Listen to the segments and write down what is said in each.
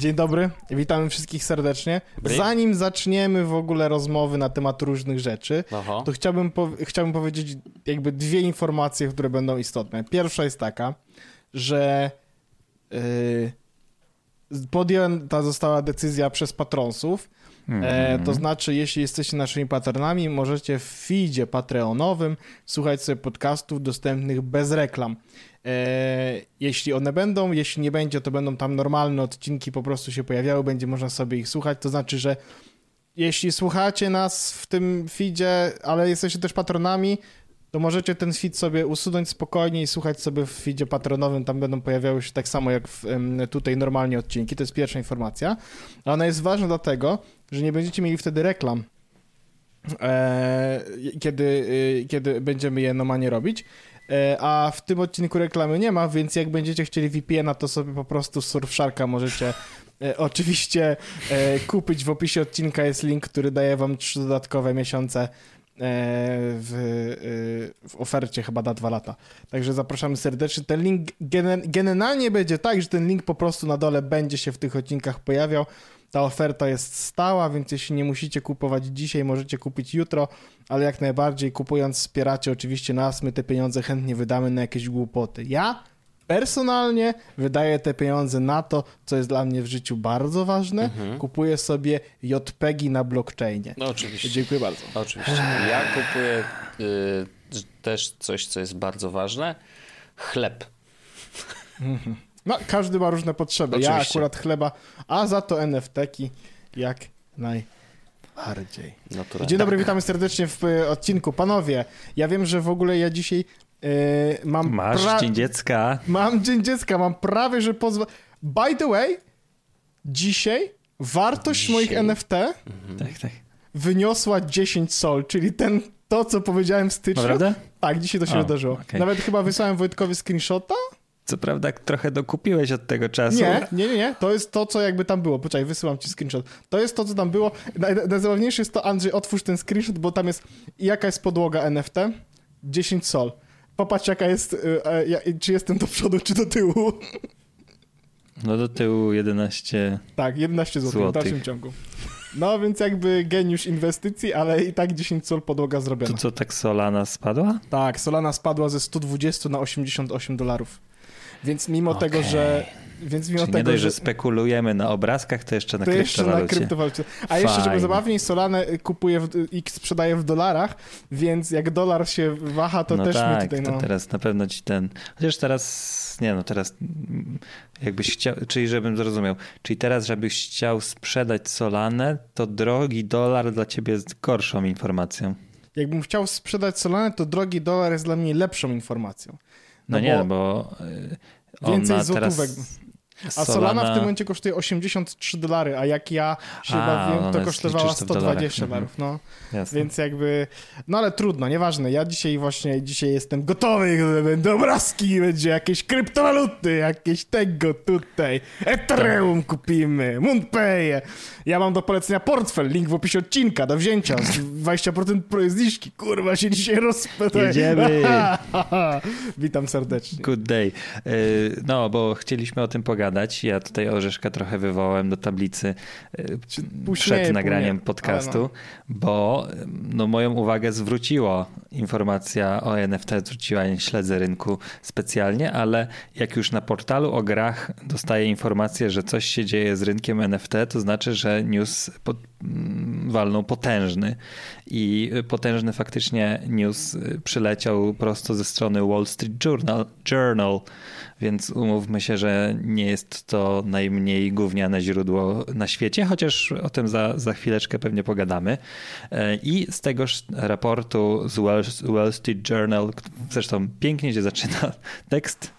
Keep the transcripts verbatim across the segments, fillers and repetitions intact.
Dzień dobry, witamy wszystkich serdecznie. Zanim zaczniemy w ogóle rozmowy na temat różnych rzeczy, Aha. to chciałbym, po- chciałbym powiedzieć jakby dwie informacje, które będą istotne. Pierwsza jest taka, że yy, podjęta została decyzja przez patronsów. Mm-hmm. E, to znaczy, jeśli jesteście naszymi patronami, możecie w feedzie patreonowym słuchać sobie podcastów dostępnych bez reklam. E, jeśli one będą, jeśli nie będzie, to będą tam normalne odcinki, po prostu się pojawiały, będzie można sobie ich słuchać. To znaczy, że jeśli słuchacie nas w tym feedzie, ale jesteście też patronami, to możecie ten feed sobie usunąć spokojnie i słuchać sobie w feedzie patronowym, tam będą pojawiały się tak samo jak w, tutaj normalnie odcinki, to jest pierwsza informacja. A ona jest ważna dlatego, że nie będziecie mieli wtedy reklam, e, kiedy, e, kiedy będziemy je normalnie robić, e, a w tym odcinku reklamy nie ma, więc jak będziecie chcieli V P N a, to sobie po prostu z Surfsharka możecie e, oczywiście e, kupić. W opisie odcinka jest link, który daje wam trzy dodatkowe miesiące W, w ofercie chyba na dwa lata. Także zapraszamy serdecznie. Ten link generalnie będzie tak, że ten link po prostu na dole będzie się w tych odcinkach pojawiał. Ta oferta jest stała, więc jeśli nie musicie kupować dzisiaj, możecie kupić jutro, ale jak najbardziej kupując wspieracie oczywiście nas, my te pieniądze chętnie wydamy na jakieś głupoty. Ja personalnie wydaję te pieniądze na to, co jest dla mnie w życiu bardzo ważne. Mhm. Kupuję sobie J P G na blockchainie. No oczywiście. Dziękuję bardzo. Oczywiście. Ja kupuję y, też coś, co jest bardzo ważne. Chleb. Mhm. No, każdy ma różne potrzeby. Oczywiście. Ja akurat chleba, a za to N F T-ki jak najbardziej. Naturalnie. Dzień dobry, witamy serdecznie w odcinku. Panowie, ja wiem, że w ogóle ja dzisiaj Yy, mam Masz pra... dzień dziecka. Mam dzień dziecka, mam prawie, że pozwa... By the way, dzisiaj wartość dzisiaj. moich N F T mhm. tak, tak. wyniosła dziesięć sol, czyli ten, to, co powiedziałem w styczniu. Naprawdę? Tak, dzisiaj to się o, wydarzyło. Okay. Nawet chyba wysłałem Wojtkowi screenshota. Co prawda trochę dokupiłeś od tego czasu. Nie, nie, nie, nie. To jest to, co jakby tam było. Poczekaj, wysyłam ci screenshot. To jest to, co tam było. Najzabawniejsze jest to, Andrzej, otwórz ten screenshot, bo tam jest, jaka jest podłoga N F T? dziesięć sol. Popatrz, jaka jest, y, czy jestem do przodu, czy do tyłu. No do tyłu jedenaście Tak, jedenaście złotych w dalszym ciągu. No więc jakby geniusz inwestycji, ale i tak dziesięć sol podłoga zrobiona. To co, tak Solana spadła? Tak, Solana spadła ze sto dwadzieścia na osiemdziesiąt osiem dolarów. Więc mimo okay. tego, że... Więc mimo Czyli tego, nie dość, że... że spekulujemy na obrazkach, to jeszcze na to kryptowalucie. Jeszcze na kryptowalucie. A Fajnie. Jeszcze, żeby zabawniej, Solanę kupuje w, i sprzedaje w dolarach, więc jak dolar się waha, to no też tak, my tutaj... No to teraz na pewno ci ten... Chociaż teraz... Nie no, teraz jakbyś chciał... Czyli żebym zrozumiał. Czyli teraz, żebyś chciał sprzedać Solanę, to drogi dolar dla ciebie jest gorszą informacją. Jakbym chciał sprzedać Solanę, to drogi dolar jest dla mnie lepszą informacją. No, no nie, bo... bo... Więcej złotówek. Teraz... A Solana... Solana w tym momencie kosztuje osiemdziesiąt trzy dolary, a jak ja się a, bawiłem, to kosztowała sto dwadzieścia dolarów. No. Więc jakby, no ale trudno, nieważne. Ja dzisiaj właśnie, dzisiaj jestem gotowy, będą obrazki, będzie jakieś kryptowaluty, jakieś tego tutaj. Ethereum kupimy, MoonPay. Ja mam do polecenia portfel, link w opisie odcinka, do wzięcia, dwadzieścia procent zniżki. Kurwa, się dzisiaj rozpędzę. Jedziemy. Witam serdecznie. Good day. No, bo chcieliśmy o tym pogadać. Ja tutaj Orzeszka trochę wywołałem do tablicy przed nagraniem podcastu, no. bo no, moją uwagę zwróciła informacja o N F T, zwróciła, nie śledzę rynku specjalnie, ale jak już na portalu o grach dostaję informację, że coś się dzieje z rynkiem N F T, to znaczy, że news pod, walnął potężny i potężny faktycznie news przyleciał prosto ze strony Wall Street Journal, Journal więc umówmy się, że nie jest to najmniej gówniane źródło na świecie, chociaż o tym za, za chwileczkę pewnie pogadamy. I z tegoż raportu z Wall, Wall Street Journal, zresztą pięknie się zaczyna tekst,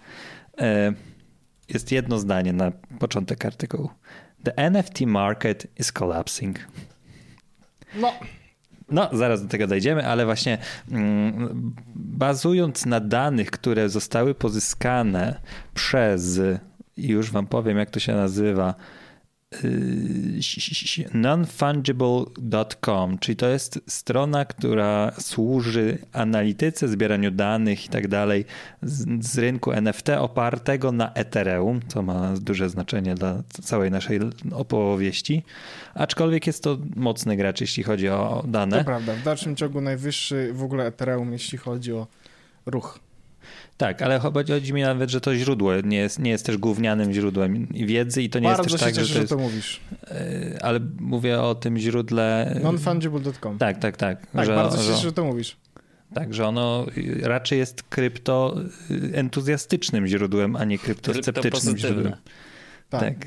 jest jedno zdanie na początek artykułu. The N F T market is collapsing. No. No, zaraz do tego dojdziemy, ale właśnie mm, bazując na danych, które zostały pozyskane przez, i już wam powiem, jak to się nazywa, nonfungible kropka com, czyli to jest strona, która służy analityce, zbieraniu danych i tak dalej z, z rynku N F T opartego na Ethereum, co ma duże znaczenie dla całej naszej opowieści, aczkolwiek jest to mocny gracz, jeśli chodzi o dane. To prawda, w dalszym ciągu najwyższy w ogóle Ethereum, jeśli chodzi o ruch. Tak, ale chodzi mi nawet, że to źródło nie jest, nie jest też gównianym źródłem wiedzy i to nie Bardzo jest też się tak, cieszę, że to, jest, że to mówisz. Ale mówię o tym źródle... nonfungible kropka com. Tak, tak, tak. Tak, że, bardzo się że, cieszę, że to mówisz. Tak, że ono raczej jest krypto entuzjastycznym źródłem, a nie kryptosceptycznym źródłem. Tak. tak.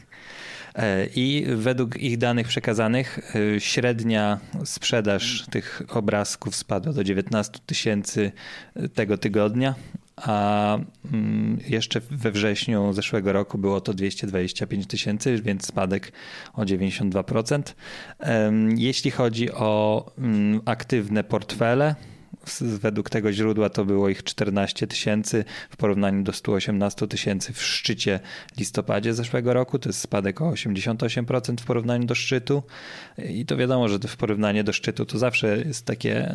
I według ich danych przekazanych średnia sprzedaż tych obrazków spadła do dziewiętnaście tysięcy tego tygodnia, a jeszcze we wrześniu zeszłego roku było to dwieście dwadzieścia pięć tysięcy, więc spadek o dziewięćdziesiąt dwa procent. Jeśli chodzi o aktywne portfele, według tego źródła to było ich czternaście tysięcy w porównaniu do stu osiemnastu tysięcy w szczycie listopadzie zeszłego roku. To jest spadek o osiemdziesiąt osiem procent w porównaniu do szczytu. I to wiadomo, że to w porównaniu do szczytu to zawsze jest takie...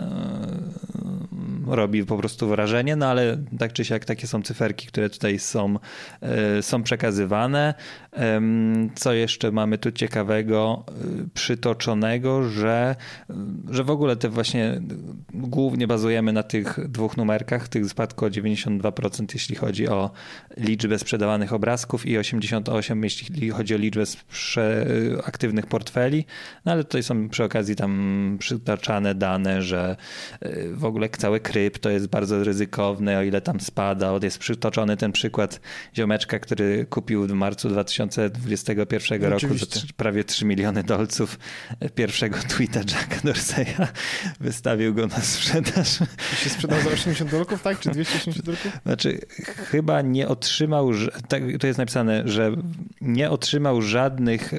robi po prostu wrażenie, no ale tak czy siak takie są cyferki, które tutaj są, są przekazywane. Co jeszcze mamy tu ciekawego, przytoczonego, że, że w ogóle te właśnie głównie bazujemy na tych dwóch numerkach, tych spadku o dziewięćdziesiąt dwa procent jeśli chodzi o liczbę sprzedawanych obrazków i osiemdziesiąt osiem procent jeśli chodzi o liczbę aktywnych portfeli, no ale tutaj są przy okazji tam przytaczane dane, że w ogóle cały krypto jest bardzo ryzykowny, o ile tam spada. Jest przytoczony ten przykład ziomeczka, który kupił w marcu dwa tysiące dwudziestego pierwszego roku za prawie trzy miliony dolców pierwszego tweeta Jacka Dorseya. Wystawił go na sprzedaż. I się sprzedał za osiemdziesiąt dolków, tak? Czy dwieście osiemdziesiąt dolków? Znaczy, chyba nie otrzymał, tak, to jest napisane, że nie otrzymał żadnych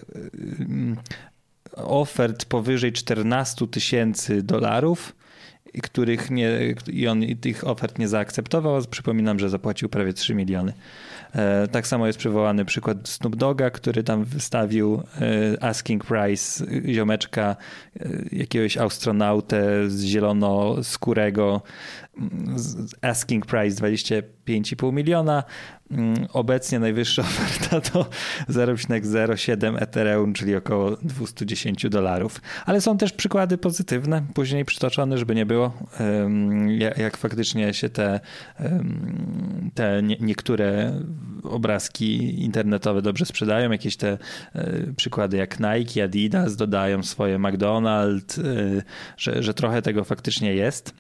ofert powyżej czternastu tysięcy dolarów, których nie, i on tych ofert nie zaakceptował. Przypominam, że zapłacił prawie trzy miliony. Tak samo jest przywołany przykład Snoop Dogga, który tam wystawił asking price ziomeczka, jakiegoś astronautę z zielonoskórego, asking price dwadzieścia pięć i pół miliona. Obecnie najwyższa oferta to zero przecinek zero siedem Ethereum, czyli około dwieście dziesięć dolarów. Ale są też przykłady pozytywne, później przytoczone, żeby nie było, jak faktycznie się te, te niektóre obrazki internetowe dobrze sprzedają. Jakieś te przykłady jak Nike, Adidas dodają swoje, McDonald's, że, że trochę tego faktycznie jest.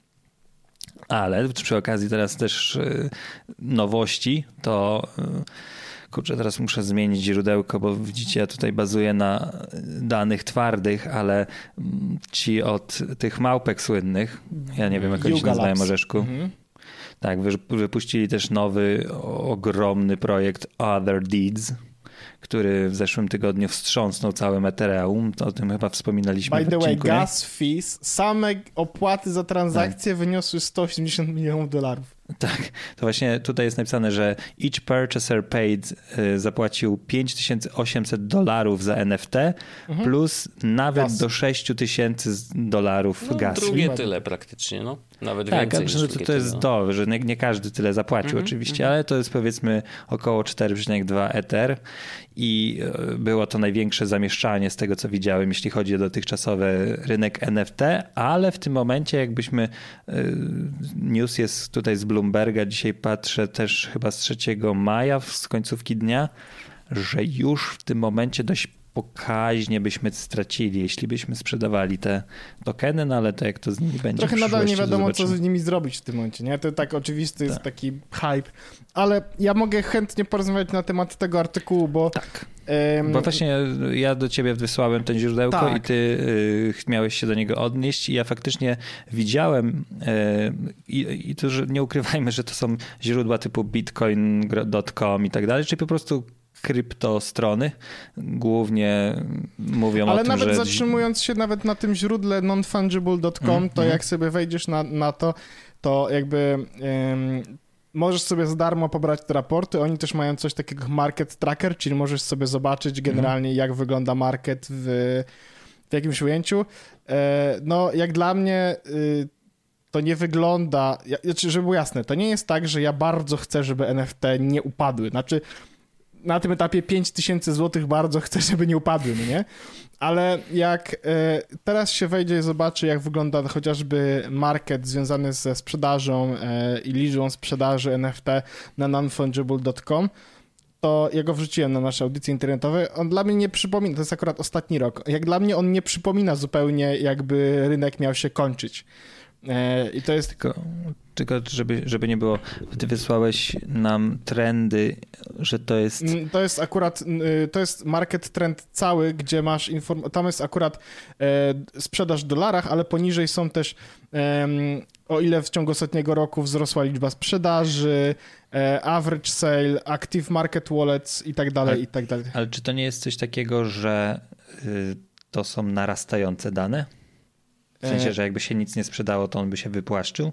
Ale przy okazji teraz też nowości, to kurczę, teraz muszę zmienić źródełko, bo widzicie, ja tutaj bazuję na danych twardych, ale ci od tych małpek słynnych, ja nie wiem jak oni się nazywają, Orzeszku. Mhm. Tak, wypuścili też nowy, ogromny projekt Other Deeds, który w zeszłym tygodniu wstrząsnął całym Ethereum. To o tym chyba wspominaliśmy. By the way, gas fees, same opłaty za transakcje tak. wyniosły sto osiemdziesiąt milionów dolarów. Tak, to właśnie tutaj jest napisane, że each purchaser paid y, zapłacił pięć tysięcy osiemset dolarów za N F T mhm. plus nawet gas. do sześć tysięcy dolarów no, gasu. Drugie tyle praktycznie, no. Nawet tak, więcej. Tak, że to, to jest tyle, no. to, że nie, nie każdy tyle zapłacił mhm, oczywiście, mhm. ale to jest powiedzmy około cztery przecinek dwa Ether i było to największe zamieszczanie z tego, co widziałem, jeśli chodzi o dotychczasowy rynek N F T, ale w tym momencie jakbyśmy, news jest tutaj z Bloomberga, dzisiaj patrzę też chyba z trzeciego maja, z końcówki dnia, że już w tym momencie dość pokaźnie byśmy stracili, jeśli byśmy sprzedawali te tokeny, no ale to jak to z nimi będzie. Trochę nadal nie wiadomo, co z nimi zrobić w tym momencie, nie? To tak oczywisty tak. jest taki hype, ale ja mogę chętnie porozmawiać na temat tego artykułu, bo... Tak. Um, bo właśnie ja do ciebie wysłałem ten źródełko tak. i ty y, miałeś się do niego odnieść i ja faktycznie widziałem y, i, i to, że nie ukrywajmy, że to są źródła typu bitcoin kropka com i tak dalej, czyli po prostu kryptostrony głównie mówią Ale o tym, że... Ale nawet zatrzymując się nawet na tym źródle nonfungible kropka com, mm, to mm. jak sobie wejdziesz na, na to, to jakby um, możesz sobie za darmo pobrać te raporty. Oni też mają coś takiego jak market tracker, czyli możesz sobie zobaczyć generalnie, jak wygląda market w, w jakimś ujęciu. No, jak dla mnie to nie wygląda, znaczy, żeby było jasne, to nie jest tak, że ja bardzo chcę, żeby N F T nie upadły. Znaczy, na tym etapie pięć tysięcy złotych bardzo chcę, żeby nie upadły, no nie? Ale jak e, teraz się wejdzie i zobaczy, jak wygląda chociażby market związany ze sprzedażą e, i liczbą sprzedaży N F T na nonfungible kropka com, to ja go wrzuciłem na nasze audycje internetowe, on dla mnie nie przypomina, to jest akurat ostatni rok, jak dla mnie on nie przypomina zupełnie, jakby rynek miał się kończyć. I to jest... Tylko, tylko żeby, żeby nie było, ty wysłałeś nam trendy, że to jest... To jest akurat, to jest market trend cały, gdzie masz informacje, tam jest akurat e, sprzedaż w dolarach, ale poniżej są też, e, o ile w ciągu ostatniego roku wzrosła liczba sprzedaży, e, average sale, active market wallets i tak dalej, ale, i tak dalej. Ale czy to nie jest coś takiego, że y, to są narastające dane? W sensie, że jakby się nic nie sprzedało, to on by się wypłaszczył?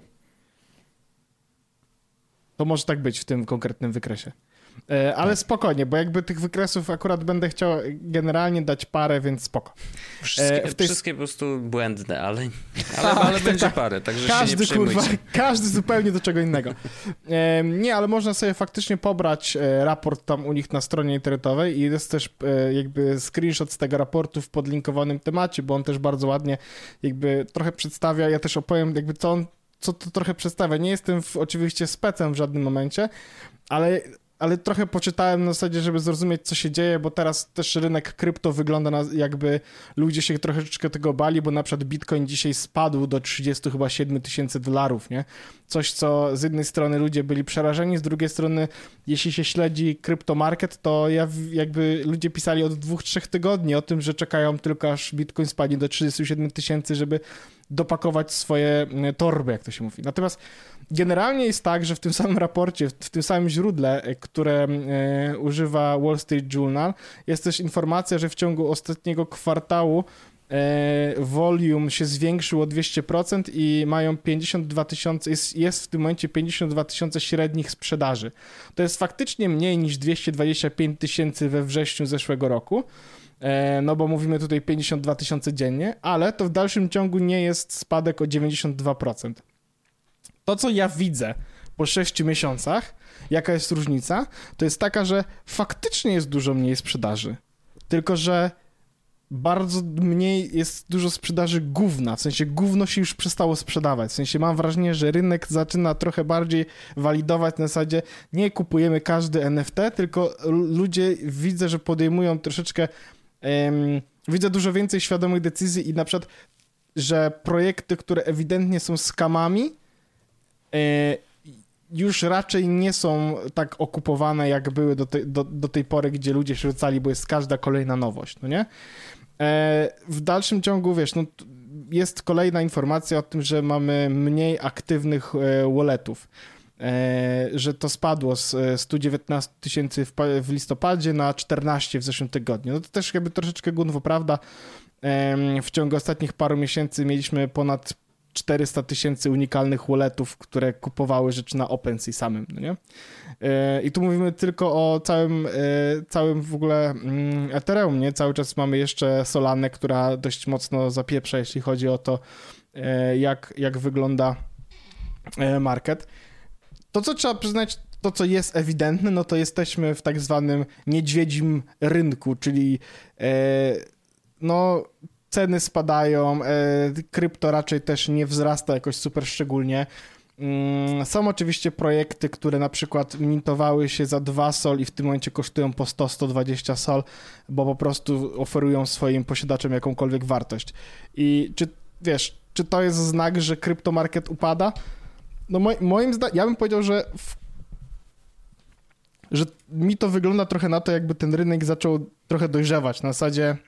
To może tak być w tym konkretnym wykresie. Ale tak. Spokojnie, bo jakby tych wykresów akurat będę chciał generalnie dać parę, więc spoko. Wszystkie, tej... wszystkie po prostu błędne, ale, ale, ale, ale będzie parę, także każdy, się nie przejmujcie. Kurwa, każdy zupełnie do czego innego. Nie, ale można sobie faktycznie pobrać raport tam u nich na stronie internetowej i jest też jakby screenshot z tego raportu w podlinkowanym temacie, bo on też bardzo ładnie jakby trochę przedstawia, ja też opowiem jakby co on, co to trochę przedstawia. Nie jestem w, oczywiście specem w żadnym momencie, ale ale trochę poczytałem na zasadzie, żeby zrozumieć, co się dzieje, bo teraz też rynek krypto wygląda na, jakby ludzie się troszeczkę tego bali, bo na przykład Bitcoin dzisiaj spadł do trzydzieści chyba siedem tysięcy dolarów, nie? Coś, co z jednej strony ludzie byli przerażeni, z drugiej strony, jeśli się śledzi kryptomarket, to ja jakby ludzie pisali od dwóch, trzech tygodni o tym, że czekają tylko aż Bitcoin spadnie do trzydziestu siedmiu tysięcy, żeby dopakować swoje torby, jak to się mówi. Natomiast generalnie jest tak, że w tym samym raporcie, w tym samym źródle, które e, używa Wall Street Journal, jest też informacja, że w ciągu ostatniego kwartału e, volume się zwiększył o dwieście procent i mają pięćdziesiąt dwa tysiące, jest, jest w tym momencie pięćdziesiąt dwa tysiące średnich sprzedaży. To jest faktycznie mniej niż dwieście dwadzieścia pięć tysięcy we wrześniu zeszłego roku, no bo mówimy tutaj pięćdziesiąt dwa tysiące dziennie, ale to w dalszym ciągu nie jest spadek o dziewięćdziesiąt dwa procent. To, co ja widzę po sześciu miesiącach, jaka jest różnica, to jest taka, że faktycznie jest dużo mniej sprzedaży, tylko że bardzo mniej jest dużo sprzedaży gówna, w sensie gówno się już przestało sprzedawać, w sensie mam wrażenie, że rynek zaczyna trochę bardziej walidować na zasadzie nie kupujemy każdy N F T, tylko ludzie widzę, że podejmują troszeczkę um, widzę dużo więcej świadomych decyzji i na przykład, że projekty, które ewidentnie są skamami, e, już raczej nie są tak okupowane, jak były do, te, do, do tej pory, gdzie ludzie się rzucali, bo jest każda kolejna nowość, no nie? E, w dalszym ciągu, wiesz, no, jest kolejna informacja o tym, że mamy mniej aktywnych e, walletów, e, że to spadło z stu dziewiętnastu tysięcy w, w listopadzie na czternaście w zeszłym tygodniu. No to też jakby troszeczkę gówno, prawda? E, w ciągu ostatnich paru miesięcy mieliśmy ponad czterysta tysięcy unikalnych walletów, które kupowały rzeczy na OpenSea samym, no nie? I tu mówimy tylko o całym, całym w ogóle Ethereum, nie? Cały czas mamy jeszcze Solanę, która dość mocno zapieprza, jeśli chodzi o to, jak, jak wygląda market. To, co trzeba przyznać, to, co jest ewidentne, no to jesteśmy w tak zwanym niedźwiedzim rynku, czyli no ceny spadają, krypto raczej też nie wzrasta jakoś super szczególnie. Są oczywiście projekty, które na przykład mintowały się za dwa sol i w tym momencie kosztują po sto do stu dwudziestu sol, bo po prostu oferują swoim posiadaczom jakąkolwiek wartość. I czy, wiesz, czy to jest znak, że kryptomarket upada? No moi, moim zdaniem, ja bym powiedział, że w, że mi to wygląda trochę na to, jakby ten rynek zaczął trochę dojrzewać. Na zasadzie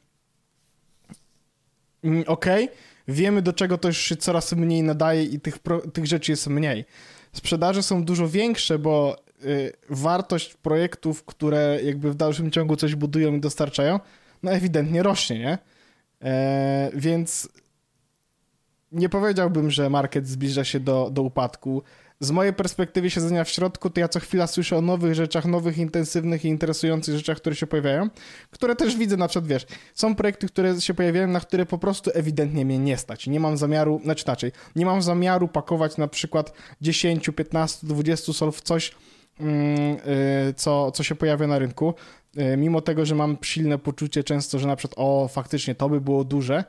okej, okay, wiemy, do czego to już się coraz mniej nadaje i tych, pro, tych rzeczy jest mniej. Sprzedaże są dużo większe, bo y, wartość projektów, które jakby w dalszym ciągu coś budują i dostarczają, no ewidentnie rośnie, nie? E, więc nie powiedziałbym, że market zbliża się do, do upadku. z mojej perspektywy siedzenia w środku, to ja co chwila słyszę o nowych rzeczach, nowych, intensywnych i interesujących rzeczach, które się pojawiają, które też widzę na przykład, wiesz, są projekty, które się pojawiają, na które po prostu ewidentnie mnie nie stać. Nie mam zamiaru, znaczy inaczej, nie mam zamiaru pakować na przykład dziesięć, piętnaście, dwadzieścia sol w coś, co, co się pojawia na rynku, mimo tego, że mam silne poczucie często, że na przykład o, faktycznie to by było duże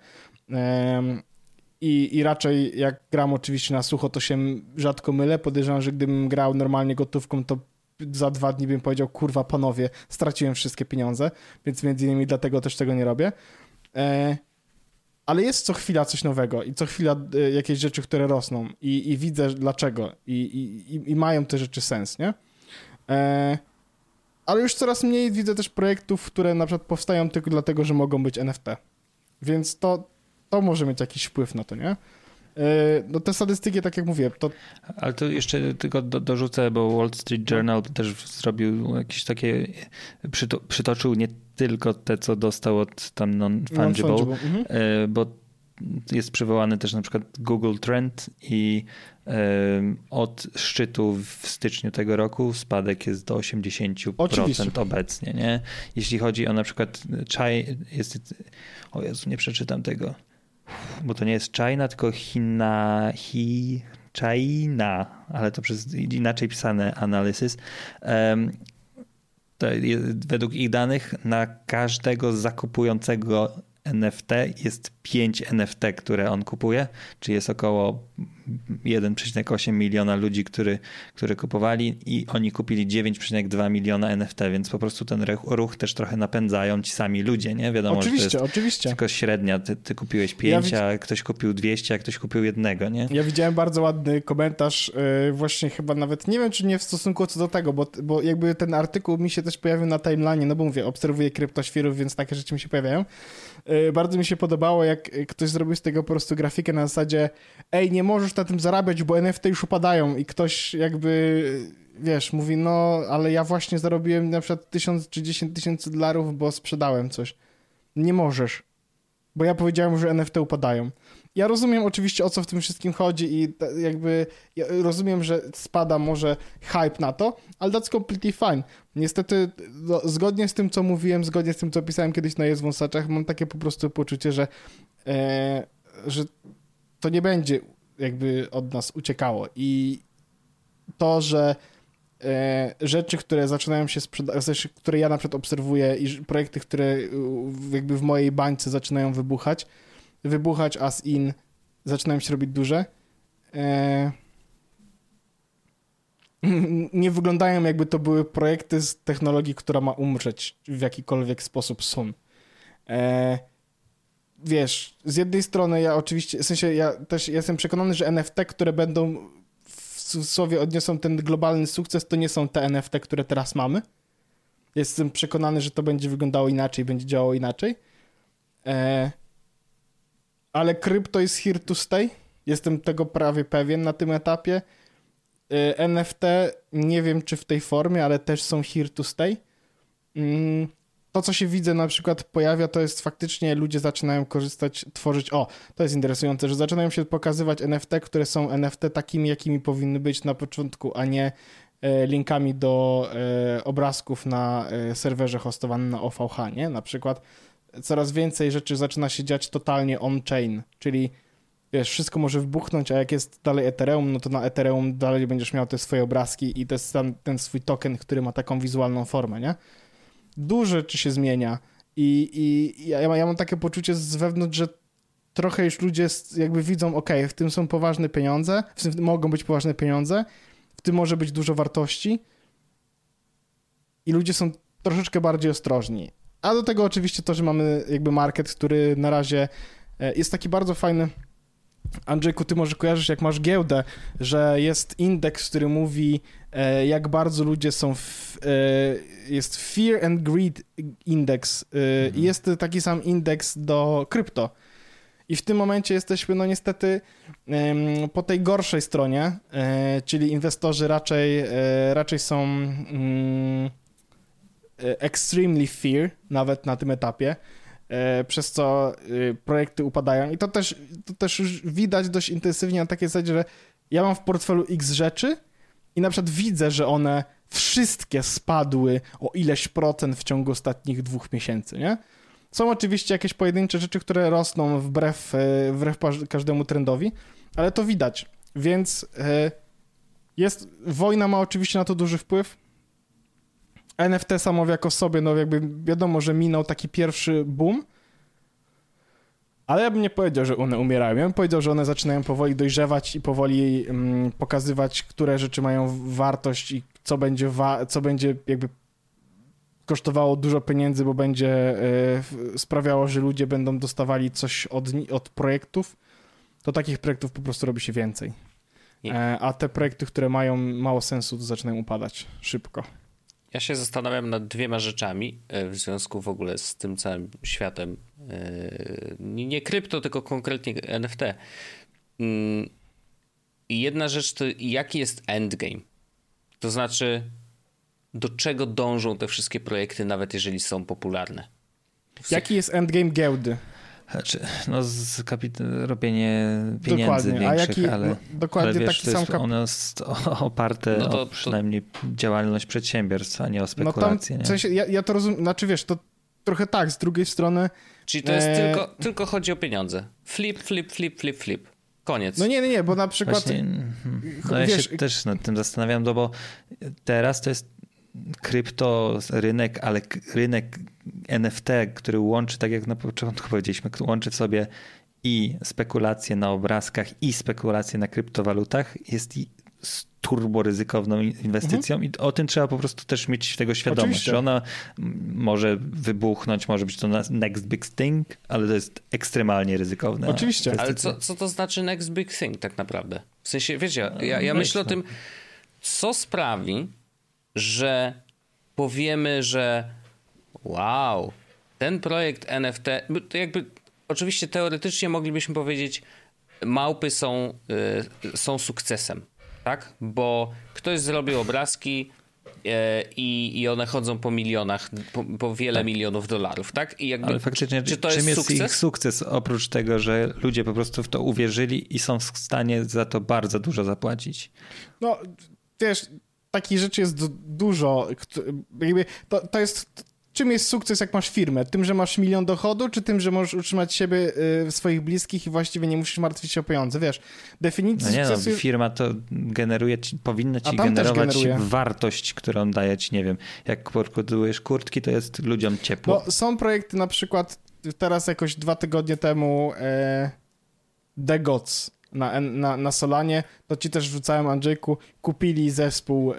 i, i raczej jak gram oczywiście na sucho, to się rzadko mylę. Podejrzewam, że gdybym grał normalnie gotówką, to za dwa dni bym powiedział, kurwa panowie, straciłem wszystkie pieniądze, więc między innymi dlatego też tego nie robię. Ale jest co chwila coś nowego i co chwila jakieś rzeczy, które rosną i, i widzę dlaczego i, i, i mają te rzeczy sens, nie? E, ale już coraz mniej widzę też projektów, które na przykład powstają tylko dlatego, że mogą być N F T. Więc to, to może mieć jakiś wpływ na to, nie? E, no te statystyki, tak jak mówię, to... Ale to jeszcze tylko do, dorzucę, bo Wall Street Journal no. też zrobił jakieś takie... Przyto, przytoczył nie tylko te, co dostał od tam non-fungible, non mhm. e, bo jest przywołany też na przykład Google Trend i um, od szczytu w styczniu tego roku spadek jest do osiemdziesiąt procent Oczywiście. Obecnie. Nie? Jeśli chodzi o na przykład China, jest, o Jezu, nie przeczytam tego, bo to nie jest China, tylko China, hi, China, ale to przez inaczej pisane analysis. Um, to według ich danych na każdego zakupującego N F T jest pięć N F T, które on kupuje, czyli jest około jeden przecinek osiem miliona ludzi, który, które kupowali i oni kupili dziewięć przecinek dwa miliona N F T, więc po prostu ten ruch też trochę napędzają ci sami ludzie, nie? Wiadomo, oczywiście, że to jest oczywiście. tylko średnia. Ty, ty kupiłeś pięć, ja a widz... ktoś kupił dwieście, a ktoś kupił jednego, nie? Ja widziałem bardzo ładny komentarz, yy, właśnie chyba nawet, nie wiem, czy nie w stosunku co do tego, bo, bo jakby ten artykuł mi się też pojawił na timeline, no bo mówię, obserwuję kryptoświrów, więc takie rzeczy mi się pojawiają. Yy, bardzo mi się podobało, jak ktoś zrobił z tego po prostu grafikę na zasadzie ej, nie możesz na tym zarabiać, bo N F T już upadają i ktoś jakby, wiesz, mówi, no, ale ja właśnie zarobiłem na przykład tysiąc czy dziesięć tysięcy dolarów, bo sprzedałem coś. Nie możesz, bo ja powiedziałem, że N F T upadają. Ja rozumiem oczywiście, o co w tym wszystkim chodzi i jakby ja rozumiem, że spada może hype na to, ale that's completely fine. Niestety, no, zgodnie z tym, co mówiłem, zgodnie z tym, co pisałem kiedyś na Jest Wąsaczach, mam takie po prostu poczucie, że, e, że to nie będzie jakby od nas uciekało i to, że e, rzeczy, które zaczynają się sprzedawać, które ja na przykład obserwuję i projekty, które jakby w mojej bańce zaczynają wybuchać, wybuchać as in, zaczynają się robić duże, e, nie wyglądają jakby to były projekty z technologii, która ma umrzeć w jakikolwiek sposób soon. E, wiesz, z jednej strony ja oczywiście, w sensie ja też jestem przekonany, że N F T, które będą w cudzysłowie odniosą ten globalny sukces, to nie są te N F T, które teraz mamy. Jestem przekonany, że to będzie wyglądało inaczej, będzie działało inaczej. E, ale krypto jest here to stay. Jestem tego prawie pewien na tym etapie. E, N F T nie wiem, czy w tej formie, ale też są here to stay. Mm. To, co się widzę na przykład pojawia, to jest faktycznie ludzie zaczynają korzystać, tworzyć, o, to jest interesujące, że zaczynają się pokazywać N F T, które są N F T takimi, jakimi powinny być na początku, a nie e, linkami do e, obrazków na e, serwerze hostowanym na O V H, nie? Na przykład coraz więcej rzeczy zaczyna się dziać totalnie on-chain, czyli wiesz, wszystko może wybuchnąć, a jak jest dalej Ethereum, no to na Ethereum dalej będziesz miał te swoje obrazki i to jest ten, ten swój token, który ma taką wizualną formę, nie? Dużo rzeczy się zmienia i, i ja, ja mam takie poczucie z wewnątrz, że trochę już ludzie jakby widzą, ok, w tym są poważne pieniądze, w tym mogą być poważne pieniądze, w tym może być dużo wartości i ludzie są troszeczkę bardziej ostrożni. A do tego oczywiście to, że mamy jakby market, który na razie jest taki bardzo fajny. Andrzejku, ty może kojarzysz, jak masz giełdę, że jest indeks, który mówi, e, jak bardzo ludzie są, w, e, jest Fear and Greed Index e, mhm. i jest taki sam indeks do krypto. I w tym momencie jesteśmy, no niestety, e, po tej gorszej stronie, e, czyli inwestorzy raczej, e, raczej są mm, extremely fear, nawet na tym etapie, przez co projekty upadają i to też, to też już widać dość intensywnie na takiej zasadzie, że ja mam w portfelu X rzeczy i na przykład widzę, że one wszystkie spadły o ileś procent w ciągu ostatnich dwóch miesięcy, nie? Są oczywiście jakieś pojedyncze rzeczy, które rosną wbrew, wbrew każdemu trendowi, ale to widać, więc jest, wojna ma oczywiście na to duży wpływ. N F T samo jako sobie, no jakby wiadomo, że minął taki pierwszy boom, ale ja bym nie powiedział, że one umierają. Ja bym powiedział, że one zaczynają powoli dojrzewać i powoli mm, pokazywać, które rzeczy mają wartość i co będzie, wa- co będzie jakby kosztowało dużo pieniędzy, bo będzie y, sprawiało, że ludzie będą dostawali coś od, od projektów. To takich projektów po prostu robi się więcej. E, a te projekty, które mają mało sensu, to zaczynają upadać szybko. Ja się zastanawiam nad dwiema rzeczami w związku w ogóle z tym całym światem. Nie krypto, tylko konkretnie N F T. I jedna rzecz to jaki jest endgame? To znaczy do czego dążą te wszystkie projekty, nawet jeżeli są popularne? Jaki jest endgame giełdy? Znaczy, no z kapit- robienie pieniędzy dokładnie. większych, A jaki, ale, no, dokładnie ale wiesz, taki sam kap... one jest oparte no to, o przynajmniej to... działalność przedsiębiorstw, a nie o spekulacje. No tam, nie? W sensie, ja, ja to rozumiem, znaczy wiesz, to trochę tak, z drugiej strony... Czyli to jest e... tylko, tylko chodzi o pieniądze. Flip, flip, flip, flip, flip. Koniec. No nie, nie, nie, bo na przykład... Właśnie, no wiesz, ja się też nad tym zastanawiam, no bo teraz to jest krypto, rynek, ale rynek N F T, który łączy, tak jak na początku powiedzieliśmy, łączy w sobie i spekulacje na obrazkach, i spekulacje na kryptowalutach, jest turbo ryzykowną inwestycją mhm. i o tym trzeba po prostu też mieć tego świadomość, Oczywiście. że ona może wybuchnąć, może być to next big thing, ale to jest ekstremalnie ryzykowne. Oczywiście. Ale co, co to znaczy next big thing tak naprawdę? W sensie, wiecie, ja, ja myślę o tym, co sprawi, że powiemy, że wow, ten projekt N F T, to jakby oczywiście teoretycznie moglibyśmy powiedzieć, małpy są, y, są sukcesem, tak? Bo ktoś zrobił obrazki y, i, i one chodzą po milionach, po, po wiele tak. milionów dolarów, tak? I jakby, ale faktycznie, czy to czym jest, jest sukces? ich sukces oprócz tego, że ludzie po prostu w to uwierzyli i są w stanie za to bardzo dużo zapłacić? No, wiesz... Takich rzeczy jest dużo. Jakby to, to jest... Czym jest sukces, jak masz firmę? Tym, że masz milion dochodu, czy tym, że możesz utrzymać siebie, y, swoich bliskich i właściwie nie musisz martwić się o pieniądze? Wiesz, definicja no nie sukcesu... No, firma to generuje ci, powinna ci generować wartość, którą daje ci, nie wiem, jak produkujesz kurtki, to jest ludziom ciepło. No, są projekty, na przykład teraz jakoś dwa tygodnie temu e, The Gods na, na, na Solanie, to ci też wrzucałem, Andrzejku, kupili zespół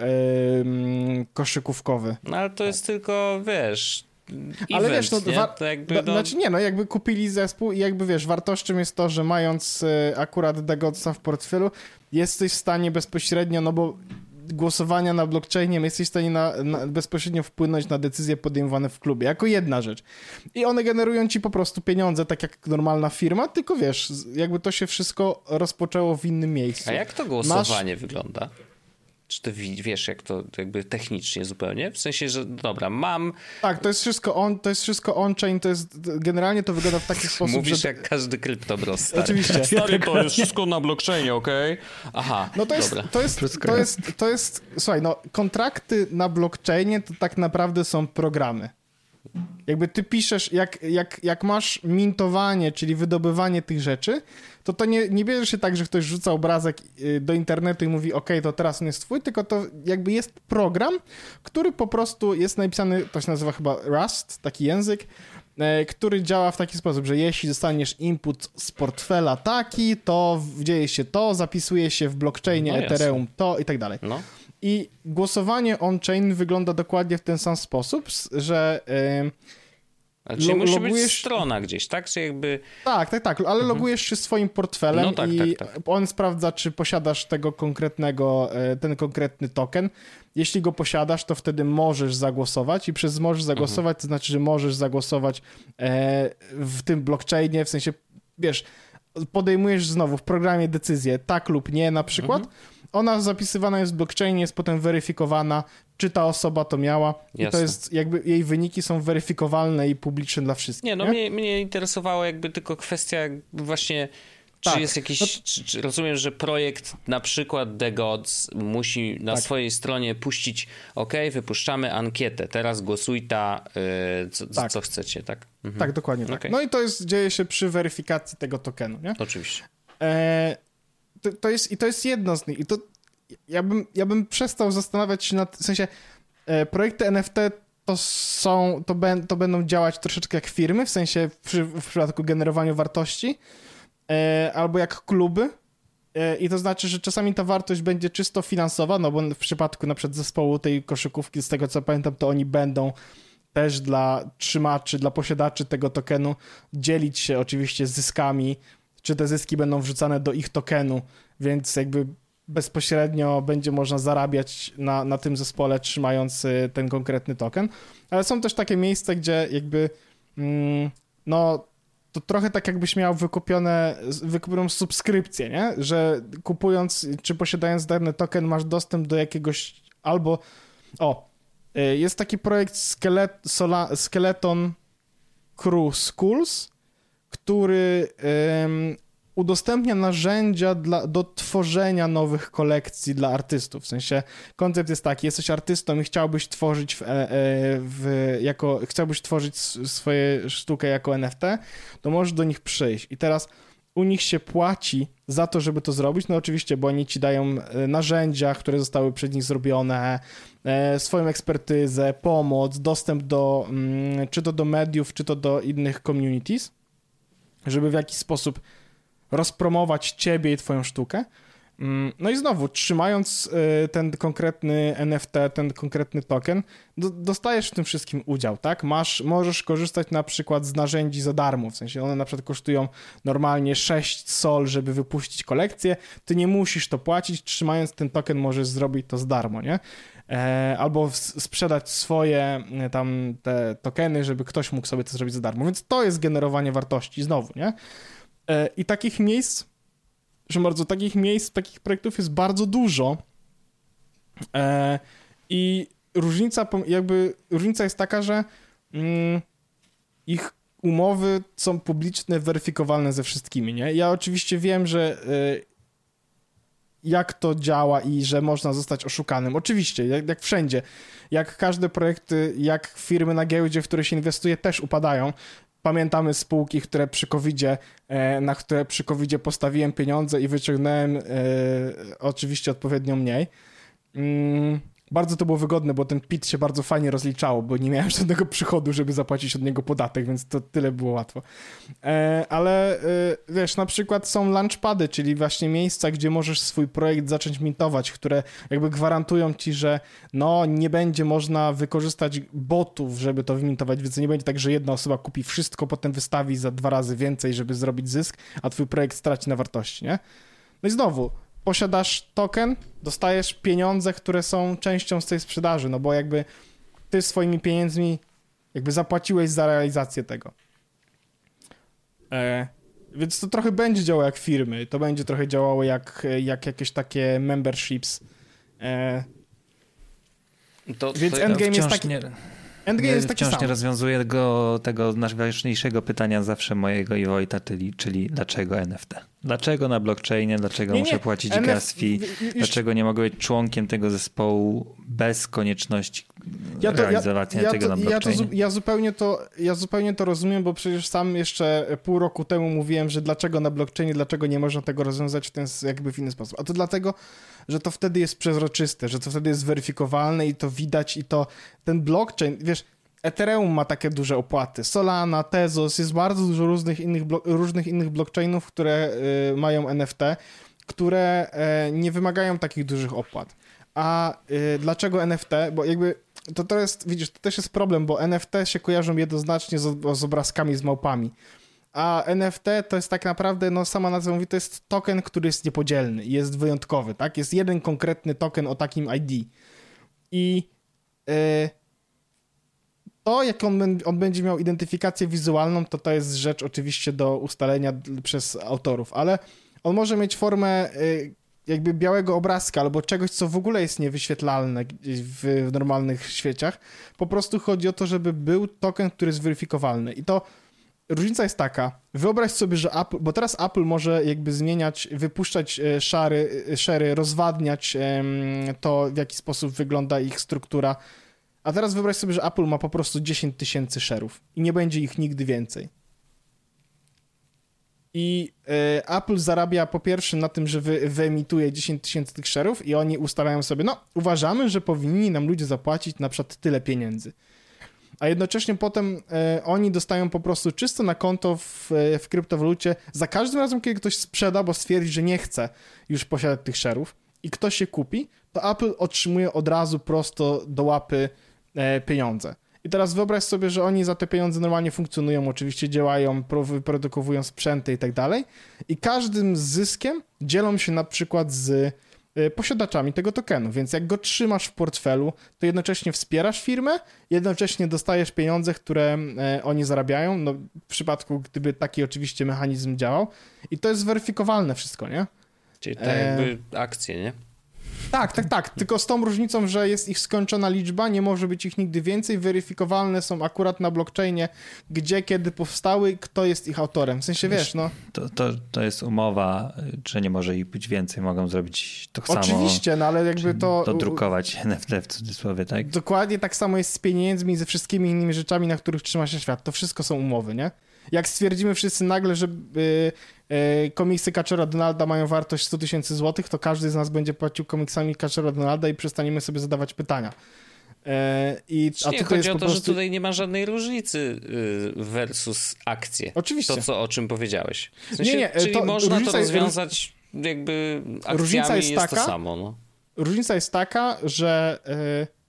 yy, koszykówkowy. No ale to jest tylko, wiesz, event, ale wiesz, no, nie? Wa- to jakby, no... no... Znaczy nie, no jakby kupili zespół i jakby wiesz, wartością jest to, że mając y, akurat The Godsa w portfelu, jesteś w stanie bezpośrednio, no bo głosowania na blockchainie, jesteś w stanie na, na, bezpośrednio wpłynąć na decyzje podejmowane w klubie, jako jedna rzecz. I one generują ci po prostu pieniądze, tak jak normalna firma, tylko wiesz, jakby to się wszystko rozpoczęło w innym miejscu. A jak to głosowanie Masz... wygląda? Czy ty wiesz, jak to jakby technicznie zupełnie? W sensie, że dobra, mam... Tak, to jest wszystko on, to jest wszystko on-chain, to jest, generalnie to wygląda w taki sposób, Mówisz że... jak każdy kryptobros, stary. Oczywiście. Stary, to jest wszystko na blockchainie, okej? Okay? Aha, no to jest, dobra. To jest, to jest, to jest, słuchaj, no kontrakty na blockchainie to tak naprawdę są programy. Jakby ty piszesz, jak, jak, jak masz mintowanie, czyli wydobywanie tych rzeczy, to to nie, nie bierze się tak, że ktoś rzuca obrazek do internetu i mówi, ok, to teraz on jest twój, tylko to jakby jest program, który po prostu jest napisany, to się nazywa chyba Rust, taki język, który działa w taki sposób, że jeśli dostaniesz input z portfela taki, to dzieje się to, zapisuje się w blockchainie no Ethereum to i tak dalej. No. I głosowanie on-chain wygląda dokładnie w ten sam sposób, że... Yy, A czyli lo- musi logujesz... być strona gdzieś, tak? Czy jakby... Tak, tak, tak, ale mhm. logujesz się swoim portfelem no tak, i tak, tak. on sprawdza, czy posiadasz tego konkretnego, ten konkretny token. Jeśli go posiadasz, to wtedy możesz zagłosować i przez możesz zagłosować, mhm. to znaczy, że możesz zagłosować w tym blockchainie, w sensie, wiesz, podejmujesz znowu w programie decyzję tak lub nie na przykład, mhm. ona zapisywana jest w blockchainie, jest potem weryfikowana, czy ta osoba to miała. Jasne. I to jest jakby, jej wyniki są weryfikowalne i publiczne dla wszystkich. Nie, no nie? Mnie, mnie interesowało jakby tylko kwestia właśnie Tak. Czy jest jakiś, no... czy, czy rozumiem, że projekt na przykład The Gods musi na tak. swojej stronie puścić, ok, wypuszczamy ankietę, teraz głosuj ta, yy, co, tak. co chcecie, tak? Mhm. Tak, dokładnie tak. Okay. No i to jest, dzieje się przy weryfikacji tego tokenu, nie? Oczywiście. E, to, to jest, I to jest jedno z nich. I to ja bym, ja bym przestał zastanawiać się nad, w sensie e, projekty N F T to są, to, ben, to będą działać troszeczkę jak firmy, w sensie przy, w przypadku generowania wartości, e, albo jak kluby. E, I to znaczy, że czasami ta wartość będzie czysto finansowa, no bo w przypadku na przykład zespołu tej koszykówki, z tego co pamiętam, to oni będą też dla trzymaczy, dla posiadaczy tego tokenu dzielić się oczywiście zyskami, czy te zyski będą wrzucane do ich tokenu, więc jakby bezpośrednio będzie można zarabiać na, na tym zespole, trzymając ten konkretny token. Ale są też takie miejsca, gdzie jakby mm, no to trochę tak jakbyś miał wykupione, wykupioną subskrypcję, nie? Że kupując czy posiadając dany token masz dostęp do jakiegoś albo o, jest taki projekt Skelet, Sola, Skeleton Crew Schools, który um, udostępnia narzędzia dla, do tworzenia nowych kolekcji dla artystów. W sensie koncept jest taki, jesteś artystą i chciałbyś tworzyć w, w, jako, chciałbyś tworzyć swoje sztukę jako N F T, to możesz do nich przyjść. I teraz u nich się płaci za to, żeby to zrobić, no oczywiście, bo oni ci dają narzędzia, które zostały przez nich zrobione, swoją ekspertyzę, pomoc, dostęp do, czy to do mediów, czy to do innych communities, żeby w jakiś sposób rozpromować ciebie i twoją sztukę. No i znowu, trzymając ten konkretny N F T, ten konkretny token, do, dostajesz w tym wszystkim udział, tak? Masz, możesz korzystać na przykład z narzędzi za darmo, w sensie one na przykład kosztują normalnie sześć sol, żeby wypuścić kolekcję, ty nie musisz to płacić, trzymając ten token możesz zrobić to za darmo, nie? E, albo w, sprzedać swoje tam te tokeny, żeby ktoś mógł sobie to zrobić za darmo, więc to jest generowanie wartości, znowu, nie? E, I takich miejsc Proszę bardzo, takich miejsc, takich projektów jest bardzo dużo e, i różnica, jakby, różnica jest taka, że mm, ich umowy są publiczne, weryfikowalne ze wszystkimi, nie? Ja oczywiście wiem, że e, jak to działa i że można zostać oszukanym. Oczywiście, jak, jak wszędzie. Jak każde projekty, jak firmy na giełdzie, w które się inwestuje, też upadają. Pamiętamy spółki, które przy kowidzie, na które przy kowidzie postawiłem pieniądze i wyciągnąłem e, oczywiście odpowiednio mniej. Mm, bardzo to było wygodne, bo ten P I T się bardzo fajnie rozliczało, bo nie miałem żadnego przychodu, żeby zapłacić od niego podatek, więc to tyle było łatwo. E, ale e, wiesz, na przykład są launchpady, czyli właśnie miejsca, gdzie możesz swój projekt zacząć mintować, które jakby gwarantują ci, że no nie będzie można wykorzystać botów, żeby to wymintować, więc nie będzie tak, że jedna osoba kupi wszystko, potem wystawi za dwa razy więcej, żeby zrobić zysk, a twój projekt straci na wartości, nie? No i znowu, posiadasz token, dostajesz pieniądze, które są częścią z tej sprzedaży, no bo jakby ty swoimi pieniędzmi jakby zapłaciłeś za realizację tego. E, więc to trochę będzie działało jak firmy, to będzie trochę działało jak, jak jakieś takie memberships. E, to, więc to Endgame jest taki... Nie... Endgame ja jest taki wciąż sam. nie rozwiązuję go, tego najważniejszego pytania zawsze mojego i Wojta, czyli, czyli dlaczego N F T? Dlaczego na blockchainie? Dlaczego nie, muszę nie. płacić N F... gas fee? Już... Dlaczego nie mogę być członkiem tego zespołu bez konieczności ja to, realizowania ja, ja tego to, na blockchainie? Ja, to, ja, zupełnie to, ja zupełnie to rozumiem, bo przecież sam jeszcze pół roku temu mówiłem, że dlaczego na blockchainie, dlaczego nie można tego rozwiązać w ten jakby w inny sposób. A to dlatego, że to wtedy jest przezroczyste, że to wtedy jest weryfikowalne i to widać i to ten blockchain, wiesz, Ethereum ma takie duże opłaty, Solana, Tezos, jest bardzo dużo różnych innych, różnych innych blockchainów, które y, mają N F T, które y, nie wymagają takich dużych opłat. A y, dlaczego N F T? Bo jakby to, to jest, widzisz, to też jest problem, bo N F T się kojarzą jednoznacznie z, z obrazkami, z małpami. A N F T to jest tak naprawdę, no sama nazwa mówi, to jest token, który jest niepodzielny i jest wyjątkowy, tak? Jest jeden konkretny token o takim I D. I y, to, jak on, on będzie miał identyfikację wizualną, to to jest rzecz oczywiście do ustalenia przez autorów, ale on może mieć formę y, jakby białego obrazka albo czegoś, co w ogóle jest niewyświetlalne w, w normalnych świeciach. Po prostu chodzi o to, żeby był token, który jest weryfikowalny. I to różnica jest taka, wyobraź sobie, że Apple, bo teraz Apple może jakby zmieniać, wypuszczać szary, szery, rozwadniać to, w jaki sposób wygląda ich struktura, a teraz wyobraź sobie, że Apple ma po prostu dziesięć tysięcy szerów i nie będzie ich nigdy więcej. I y, Apple zarabia po pierwsze na tym, że wy, wyemituje dziesięć tysięcy tych szerów i oni ustalają sobie, no uważamy, że powinni nam ludzie zapłacić na przykład tyle pieniędzy. A jednocześnie potem y, oni dostają po prostu czysto na konto w, w kryptowalucie za każdym razem, kiedy ktoś sprzeda, bo stwierdzi, że nie chce już posiadać tych szerów i ktoś się kupi, to Apple otrzymuje od razu prosto do łapy y, pieniądze. I teraz wyobraź sobie, że oni za te pieniądze normalnie funkcjonują, oczywiście działają, wyprodukowują sprzęty i tak dalej i każdym zyskiem dzielą się na przykład z posiadaczami tego tokenu, więc jak go trzymasz w portfelu, to jednocześnie wspierasz firmę, jednocześnie dostajesz pieniądze, które oni zarabiają, no w przypadku gdyby taki oczywiście mechanizm działał i to jest weryfikowalne wszystko, nie? Czyli tak jakby e... akcje, nie? Tak, tak, tak, tylko z tą różnicą, że jest ich skończona liczba, nie może być ich nigdy więcej, weryfikowalne są akurat na blockchainie, gdzie, kiedy powstały, kto jest ich autorem, w sensie wiesz, wiesz no. To, to, to jest umowa, że nie może ich być więcej, mogą zrobić to samo. Oczywiście, no ale jakby to... Dodrukować N F T w cudzysłowie, tak? Dokładnie tak samo jest z pieniędzmi i ze wszystkimi innymi rzeczami, na których trzyma się świat, to wszystko są umowy, nie? Jak stwierdzimy wszyscy nagle, że y, y, komiksy Kaczora Donalda mają wartość sto tysięcy złotych, to każdy z nas będzie płacił komiksami Kaczora Donalda i przestaniemy sobie zadawać pytania. Y, i, a nie, chodzi o to, prostu... że tutaj nie ma żadnej różnicy y, versus akcje. Oczywiście. To, co, o czym powiedziałeś. W sensie, nie, nie, czyli to można to rozwiązać jest, jakby akcjami, różnica jest, jest taka, to samo. No. Różnica jest taka, że... Y,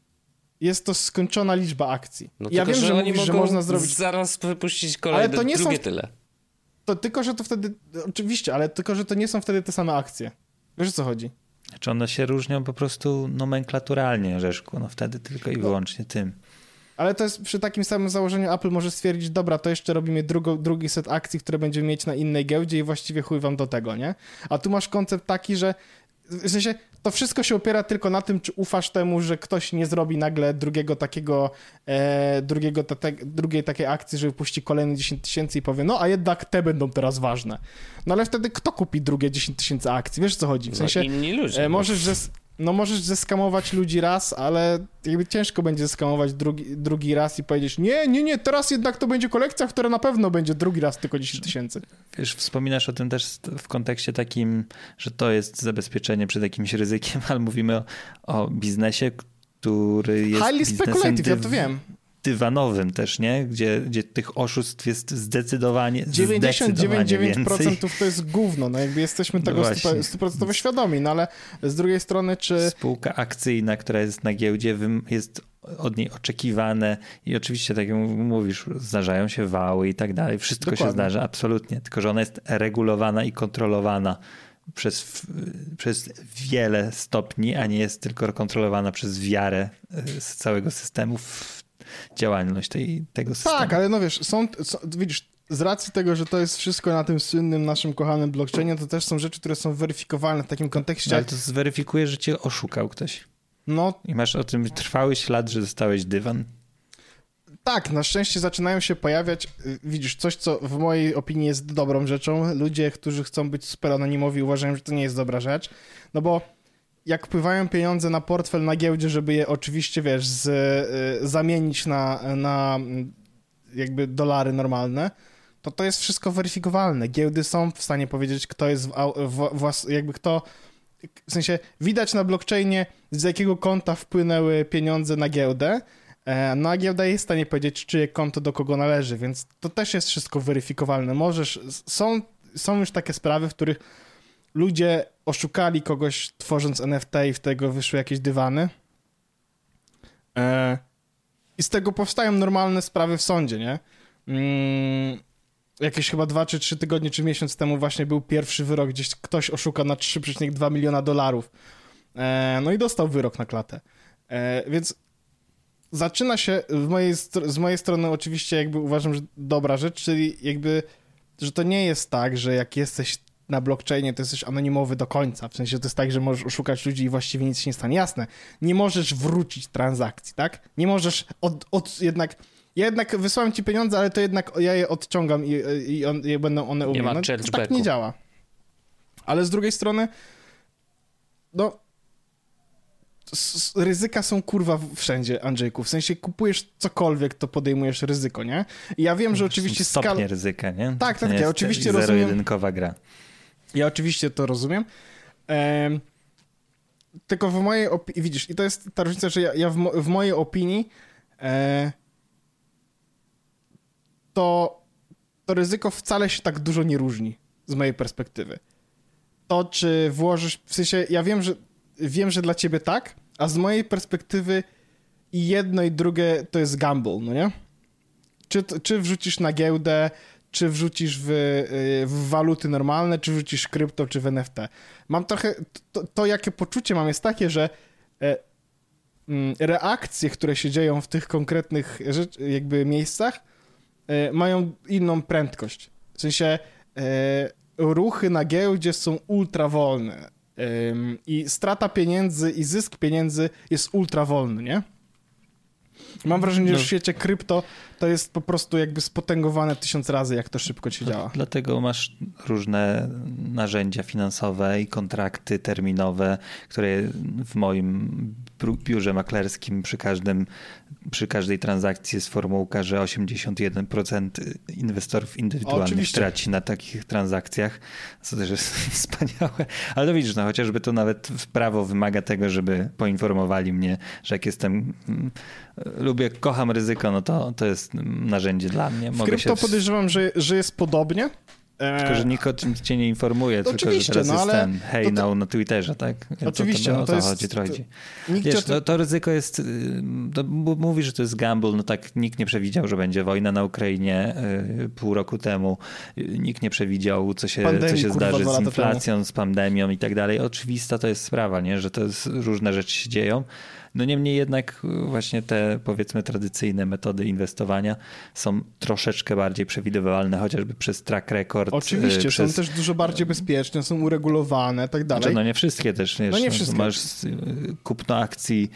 jest to skończona liczba akcji. No ja tylko, wiem, że, że mówisz, że można zrobić... zaraz wypuścić kolejne, to nie drugie są... tyle. To tylko, że to wtedy... Oczywiście, ale tylko, że to nie są wtedy te same akcje. Wiesz, o co chodzi? Znaczy one się różnią po prostu nomenklaturalnie, Rzeszku. No wtedy tylko i wyłącznie tym. Ale to jest przy takim samym założeniu Apple może stwierdzić, dobra, to jeszcze robimy drugo, drugi set akcji, które będziemy mieć na innej giełdzie i właściwie chuj wam do tego, nie? A tu masz koncept taki, że w sensie to wszystko się opiera tylko na tym, czy ufasz temu, że ktoś nie zrobi nagle drugiego takiego, e, drugiego te, drugiej takiej akcji, że wypuści kolejne dziesięć tysięcy i powie, no a jednak te będą teraz ważne. No ale wtedy kto kupi drugie dziesięć tysięcy akcji? Wiesz, o co chodzi? W sensie, no inni ludzie. E, możesz, że No możesz zeskamować ludzi raz, ale jakby ciężko będzie zeskamować drugi, drugi raz i powiedzieć, nie, nie, nie, teraz jednak to będzie kolekcja, która na pewno będzie drugi raz tylko dziesięć tysięcy. Wiesz, wspominasz o tym też w kontekście takim, że to jest zabezpieczenie przed jakimś ryzykiem, ale mówimy o, o biznesie, który jest highly speculative, ja to wiem. dywanowym też, nie? Gdzie, gdzie tych oszustw jest zdecydowanie dziewięćdziesiąt dziewięć przecinek dziewięć procent to jest gówno, no jakby jesteśmy tego no sto procent świadomi, no ale z drugiej strony czy... Spółka akcyjna, która jest na giełdzie, jest od niej oczekiwane i oczywiście, tak jak mówisz, zdarzają się wały i tak dalej, wszystko Dokładnie. się zdarza, absolutnie, tylko że ona jest regulowana i kontrolowana przez, przez wiele stopni, a nie jest tylko kontrolowana przez wiarę z całego systemu w działalność tej, tego systemu. Tak, ale no wiesz, są, są, widzisz, z racji tego, że to jest wszystko na tym słynnym naszym kochanym blockchainie, to też są rzeczy, które są weryfikowalne w takim kontekście. Ale to zweryfikuje, że cię oszukał ktoś. No. I masz o tym trwały ślad, że dostałeś dywan. Tak, na szczęście zaczynają się pojawiać, widzisz, coś, co w mojej opinii jest dobrą rzeczą. Ludzie, którzy chcą być super anonimowi, uważają, że to nie jest dobra rzecz, no bo jak wpływają pieniądze na portfel na giełdzie, żeby je oczywiście, wiesz, z, y, zamienić na, na jakby dolary normalne, to to jest wszystko weryfikowalne. Giełdy są w stanie powiedzieć, kto jest, w, w, w, jakby kto, w sensie widać na blockchainie, z jakiego konta wpłynęły pieniądze na giełdę, no a giełda jest w stanie powiedzieć, czyje konto do kogo należy, więc to też jest wszystko weryfikowalne. Możesz, są, są już takie sprawy, w których ludzie oszukali kogoś tworząc N F T i w tego wyszły jakieś dywany. E, I z tego powstają normalne sprawy w sądzie, nie? Mm, jakieś chyba dwa czy trzy tygodnie, czy miesiąc temu właśnie był pierwszy wyrok, gdzieś ktoś oszukał na trzy przecinek dwa miliona dolarów. E, no i dostał wyrok na klatę. E, więc zaczyna się w mojej, z mojej strony oczywiście jakby uważam, że dobra rzecz, czyli jakby, że to nie jest tak, że jak jesteś na blockchainie, to jesteś anonimowy do końca. W sensie to jest tak, że możesz oszukać ludzi i właściwie nic się nie stanie. Jasne, nie możesz wrócić transakcji, tak? Nie możesz od, od jednak, Ja jednak wysłałem ci pieniądze, ale to jednak ja je odciągam i, i, on, i będą one u mnie. Nie ma no, chargebacku. tak nie działa. Ale z drugiej strony, no, s- ryzyka są kurwa wszędzie, Andrzejku. W sensie kupujesz cokolwiek, to podejmujesz ryzyko, nie? I ja wiem, że oczywiście stopnie skala... ryzyka, nie? Tak, tak, nie ja oczywiście zero rozumiem. Zero-jedynkowa gra. Ja oczywiście to rozumiem. Ehm, tylko w mojej opinii, widzisz, i to jest ta różnica, że ja, ja w, mo- w mojej opinii e, to, to ryzyko wcale się tak dużo nie różni z mojej perspektywy. To, czy włożysz, w sensie, ja wiem, że wiem, że dla ciebie tak, a z mojej perspektywy i jedno i drugie to jest gamble, no nie? Czy, czy wrzucisz na giełdę, czy wrzucisz w, w waluty normalne, czy wrzucisz krypto, czy w N F T. Mam trochę, to, to jakie poczucie mam jest takie, że e, m, reakcje, które się dzieją w tych konkretnych rzecz, jakby miejscach, e, mają inną prędkość. W sensie e, ruchy na giełdzie są ultra wolne e, i strata pieniędzy i zysk pieniędzy jest ultra wolny, nie? Mam wrażenie, że w świecie krypto to jest po prostu jakby spotęgowane tysiąc razy, jak to szybko się działa. Dlatego masz różne narzędzia finansowe i kontrakty terminowe, które w moim biurze maklerskim przy każdym, przy każdej transakcji jest formułka, że osiemdziesiąt jeden procent inwestorów indywidualnych Oczywiście. traci na takich transakcjach, co też jest wspaniałe. Ale to widzisz, no chociażby to nawet prawo wymaga tego, żeby poinformowali mnie, że jak jestem, lubię, kocham ryzyko, no to, to jest narzędzie dla mnie. W Mogę krypto się... podejrzewam, że, że jest podobnie. Tylko, że nikt o tym cię nie informuje, to tylko, że teraz no, jest ale ten hej to, to... now na Twitterze, tak? Oczywiście. To, to, no, o to to jest, chodzi, to chodzi. Nikt Wiesz, to... to, to ryzyko jest, to mówi, że to jest gamble, no tak, nikt nie przewidział, że będzie wojna na Ukrainie y, pół roku temu, y, nikt nie przewidział, co się, Pandemii, co się kurwa, zdarzy z inflacją, temu. z pandemią i tak dalej. Oczywista to jest sprawa, nie? Że to jest, różne rzeczy się dzieją. No niemniej jednak właśnie te, powiedzmy, tradycyjne metody inwestowania są troszeczkę bardziej przewidywalne, chociażby przez track record. Oczywiście, przez... są też dużo bardziej bezpieczne, są uregulowane i tak dalej. Znaczy, no nie wszystkie też. Wiesz, no nie wszystkie. Masz kupno akcji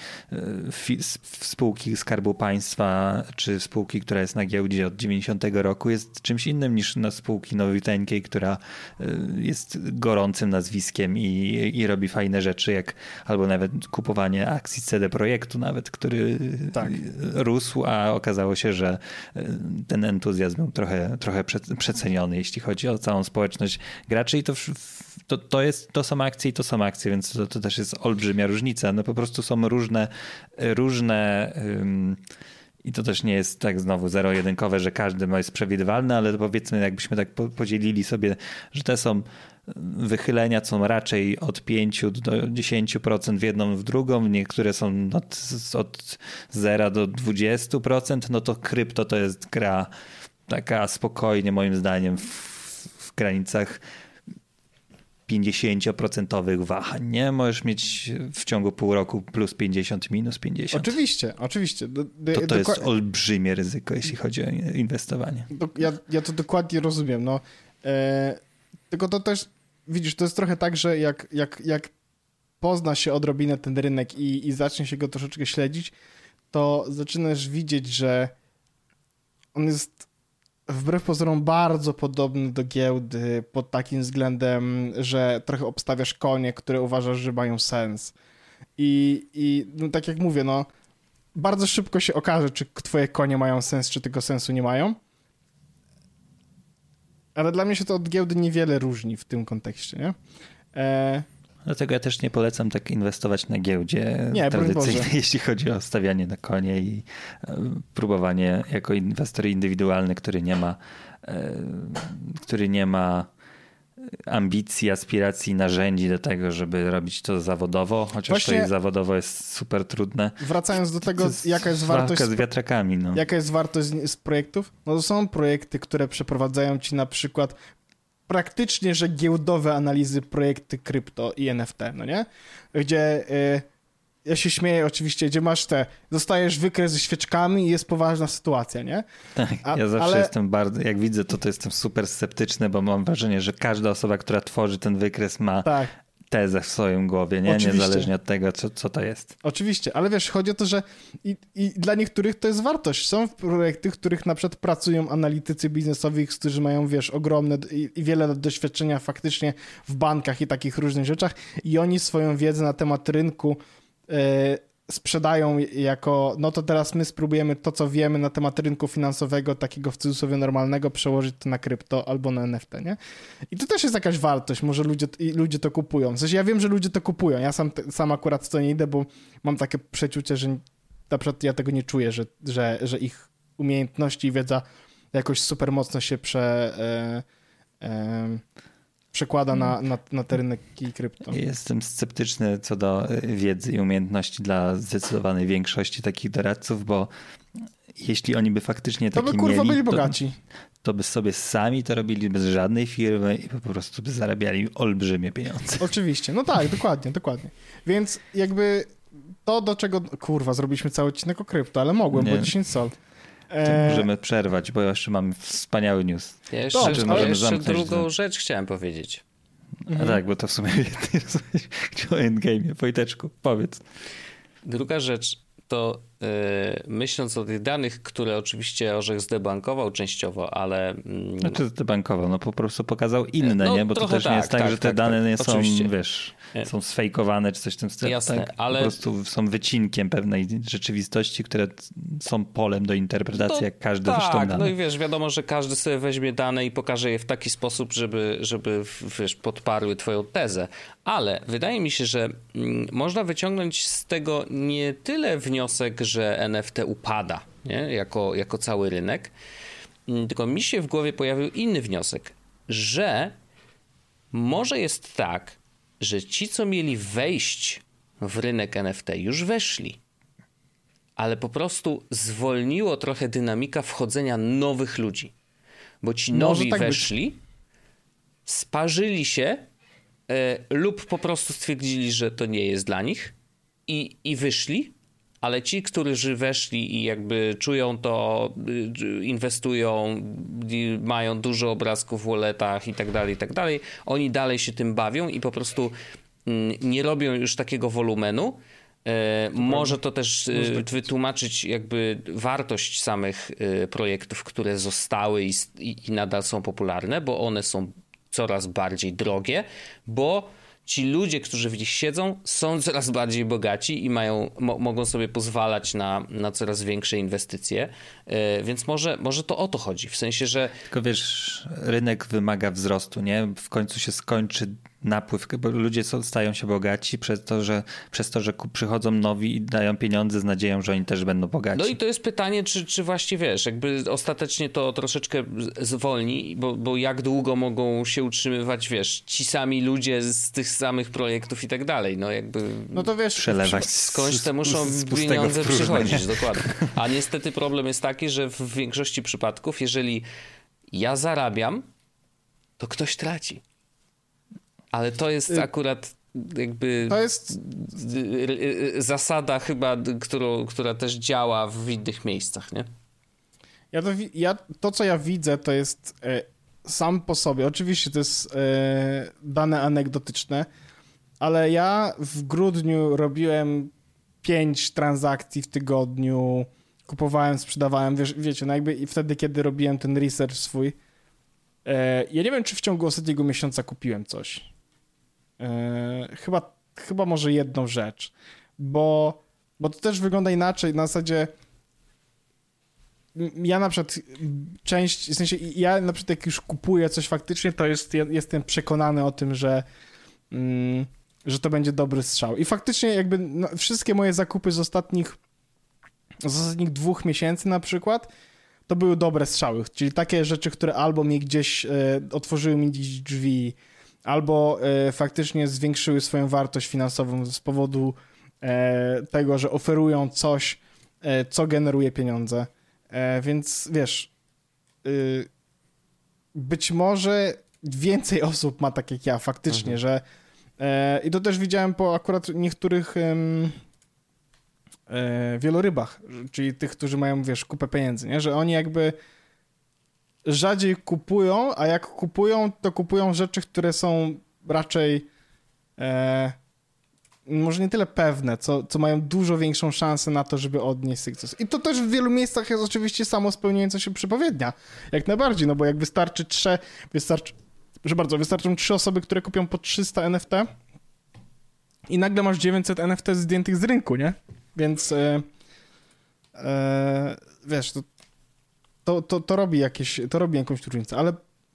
w spółki Skarbu Państwa, czy spółki, która jest na giełdzie od dziewięćdziesiątego roku, jest czymś innym niż na spółki nowiuteńkiej, która jest gorącym nazwiskiem i, i robi fajne rzeczy, jak albo nawet kupowanie akcji C D Projektu nawet, który tak. rósł, a okazało się, że ten entuzjazm był trochę, trochę przeceniony, jeśli chodzi o całą społeczność graczy i to, to, to, jest, to są akcje i to są akcje, więc to, to też jest olbrzymia różnica. No po prostu są różne, różne um, i to też nie jest tak znowu zero-jedynkowe, że każdy jest przewidywalny, ale powiedzmy jakbyśmy tak podzielili sobie, że te są wychylenia są raczej od pięć do dziesięciu procent w jedną, w drugą, niektóre są od, od zera do dwudziestu procent, no to krypto to jest gra taka spokojnie moim zdaniem w, w granicach pięćdziesięcioprocentowych wahań, nie? Możesz mieć w ciągu pół roku plus pięćdziesiąt, minus pięćdziesiąt. Oczywiście, oczywiście. Do, do, to to dokład... jest olbrzymie ryzyko, jeśli chodzi o inwestowanie. Do, ja, ja to dokładnie rozumiem, no. E, tylko to też, widzisz, to jest trochę tak, że jak, jak, jak pozna się odrobinę ten rynek i, i zacznie się go troszeczkę śledzić, to zaczynasz widzieć, że on jest wbrew pozorom bardzo podobny do giełdy pod takim względem, że trochę obstawiasz konie, które uważasz, że mają sens. I, i no, tak jak mówię, no bardzo szybko się okaże, czy twoje konie mają sens, czy tego sensu nie mają. Ale dla mnie się to od giełdy niewiele różni w tym kontekście, nie? E... Dlatego ja też nie polecam tak inwestować na giełdzie nie, tradycyjnej, jeśli chodzi o stawianie na konie i próbowanie jako inwestor indywidualny, który nie ma, który nie ma ambicji, aspiracji, narzędzi do tego, żeby robić to zawodowo, chociaż Właśnie to jest zawodowo jest super trudne. Wracając do tego, jest jaka jest wartość z wiatrakami. No. Jaka jest wartość z, z projektów? No to są projekty, które przeprowadzają ci na przykład praktycznie, że giełdowe analizy projekty krypto i N F T, no nie? Gdzie y, ja się śmieję oczywiście, gdzie masz te, dostajesz wykres ze świeczkami i jest poważna sytuacja, nie? Tak, A, ja zawsze ale... jestem bardzo, jak widzę to, to jestem super sceptyczny, bo mam wrażenie, że każda osoba, która tworzy ten wykres ma tak. tezę w swoim głowie, nie? Oczywiście. Niezależnie od tego, co, co to jest. Oczywiście, ale wiesz, chodzi o to, że i, i dla niektórych to jest wartość. Są projekty, w których na przykład pracują analitycy biznesowi, którzy mają, wiesz, ogromne i, i wiele lat doświadczenia faktycznie w bankach i takich różnych rzeczach i oni swoją wiedzę na temat rynku yy, sprzedają jako, no to teraz my spróbujemy to, co wiemy na temat rynku finansowego, takiego w cudzysłowie normalnego, przełożyć to na krypto albo na N F T, nie? I to też jest jakaś wartość, może ludzie, i ludzie to kupują. W sensie ja wiem, że ludzie to kupują, ja sam, sam akurat w to nie idę, bo mam takie przeczucie, że na przykład ja tego nie czuję, że, że, że ich umiejętności i wiedza jakoś super mocno się prze... E, e, przekłada na, na, na te rynki krypto. Jestem sceptyczny co do wiedzy i umiejętności dla zdecydowanej większości takich doradców, bo jeśli oni by faktycznie takie mieli... To by kurwa mieli, byli bogaci. To, to by sobie sami to robili bez żadnej firmy i po prostu by zarabiali olbrzymie pieniądze. Oczywiście, no tak, dokładnie, dokładnie. Więc jakby to, do czego... Kurwa, zrobiliśmy cały odcinek o krypto, ale mogłem, Nie. bo dziesięć sol. To możemy przerwać, bo jeszcze mamy wspaniały news. Ja jeszcze, Dobrze, ale jeszcze drugą rzecz chciałem powiedzieć. Mhm. A tak, bo to w sumie o endgame'ie. Wojteczku, powiedz. Druga rzecz to yy, myśląc o tych danych, które oczywiście Orzech zdebankował częściowo, ale... Yy, znaczy zdebankował, no po prostu pokazał inne, no, nie? Bo to też tak, nie jest tak, tak że te tak, dane nie tak, są, oczywiście. wiesz, są sfejkowane czy coś w tym stylu. Jasne, tak? ale... Po prostu są wycinkiem pewnej rzeczywistości, które są polem do interpretacji, no, jak każdy tak, zresztą dane. No i wiesz, wiadomo, że każdy sobie weźmie dane i pokaże je w taki sposób, żeby, żeby wiesz, podparły twoją tezę. Ale wydaje mi się, że mm, można wyciągnąć z tego nie tyle wniosek, że N F T upada, nie? Jako, jako cały rynek, tylko mi się w głowie pojawił inny wniosek, że może jest tak, że ci, co mieli wejść w rynek N F T, już weszli, ale po prostu zwolniło trochę dynamika wchodzenia nowych ludzi, bo ci nowi tak weszli, być. sparzyli się y, lub po prostu stwierdzili, że to nie jest dla nich i, i wyszli, ale ci, którzy weszli i jakby czują to, inwestują, mają dużo obrazków w walletach i tak dalej, i tak dalej, oni dalej się tym bawią i po prostu nie robią już takiego wolumenu. Może to też wytłumaczyć jakby wartość samych projektów, które zostały i, i nadal są popularne, bo one są coraz bardziej drogie, bo ci ludzie, którzy w nich siedzą, są coraz bardziej bogaci i mają, mo, mogą sobie pozwalać na, na coraz większe inwestycje, yy, więc może, może to o to chodzi, w sensie, że... Tylko wiesz, rynek wymaga wzrostu, nie? W końcu się skończy napływ, bo ludzie są, stają się bogaci przez to, że, przez to, że przychodzą nowi i dają pieniądze z nadzieją, że oni też będą bogaci. No i to jest pytanie, czy, czy właśnie wiesz, jakby ostatecznie to troszeczkę zwolni, bo, bo jak długo mogą się utrzymywać, wiesz, ci sami ludzie z tych samych projektów i tak dalej, no jakby... No to wiesz... Przelewać skądś te muszą z, z pieniądze przychodzić, dokładnie. A niestety problem jest taki, że w większości przypadków, jeżeli ja zarabiam, to ktoś traci. Ale to jest akurat jakby to jest zasada chyba, którą, która też działa w innych miejscach, nie? Ja to, ja, to co ja widzę, to jest e, sam po sobie, oczywiście to jest e, dane anegdotyczne, ale ja w grudniu robiłem pięć transakcji w tygodniu, kupowałem, sprzedawałem, wiesz, wiecie, no jakby i wtedy, kiedy robiłem ten research swój, e, ja nie wiem, czy w ciągu ostatniego miesiąca kupiłem coś. Chyba, chyba może jedną rzecz, bo, bo to też wygląda inaczej, na zasadzie ja na przykład część, w sensie ja na przykład jak już kupuję coś faktycznie, to jest, ja jestem przekonany o tym, że, mm, że to będzie dobry strzał i faktycznie jakby no, wszystkie moje zakupy z ostatnich z ostatnich dwóch miesięcy na przykład to były dobre strzały, czyli takie rzeczy, które albo mi gdzieś e, otworzyły mi gdzieś drzwi, albo e, faktycznie zwiększyły swoją wartość finansową z powodu e, tego, że oferują coś, e, co generuje pieniądze. E, więc wiesz, y, być może więcej osób ma tak jak ja faktycznie, mhm. że e, i to też widziałem po akurat niektórych em, e, wielorybach, czyli tych, którzy mają, wiesz, kupę pieniędzy, nie? Że oni jakby rzadziej kupują, a jak kupują, to kupują rzeczy, które są raczej e, może nie tyle pewne, co, co mają dużo większą szansę na to, żeby odnieść sukces. I to też w wielu miejscach jest oczywiście samo spełniająca się przepowiednia. Jak najbardziej, no bo jak wystarczy trzech, wystarczy, proszę bardzo, wystarczą trzy osoby, które kupią po trzysta N F T i nagle masz dziewięćset N F T zdjętych z rynku, nie? Więc e, e, wiesz, to, to, to, to robi jakieś, to robi jakąś różnicę, ale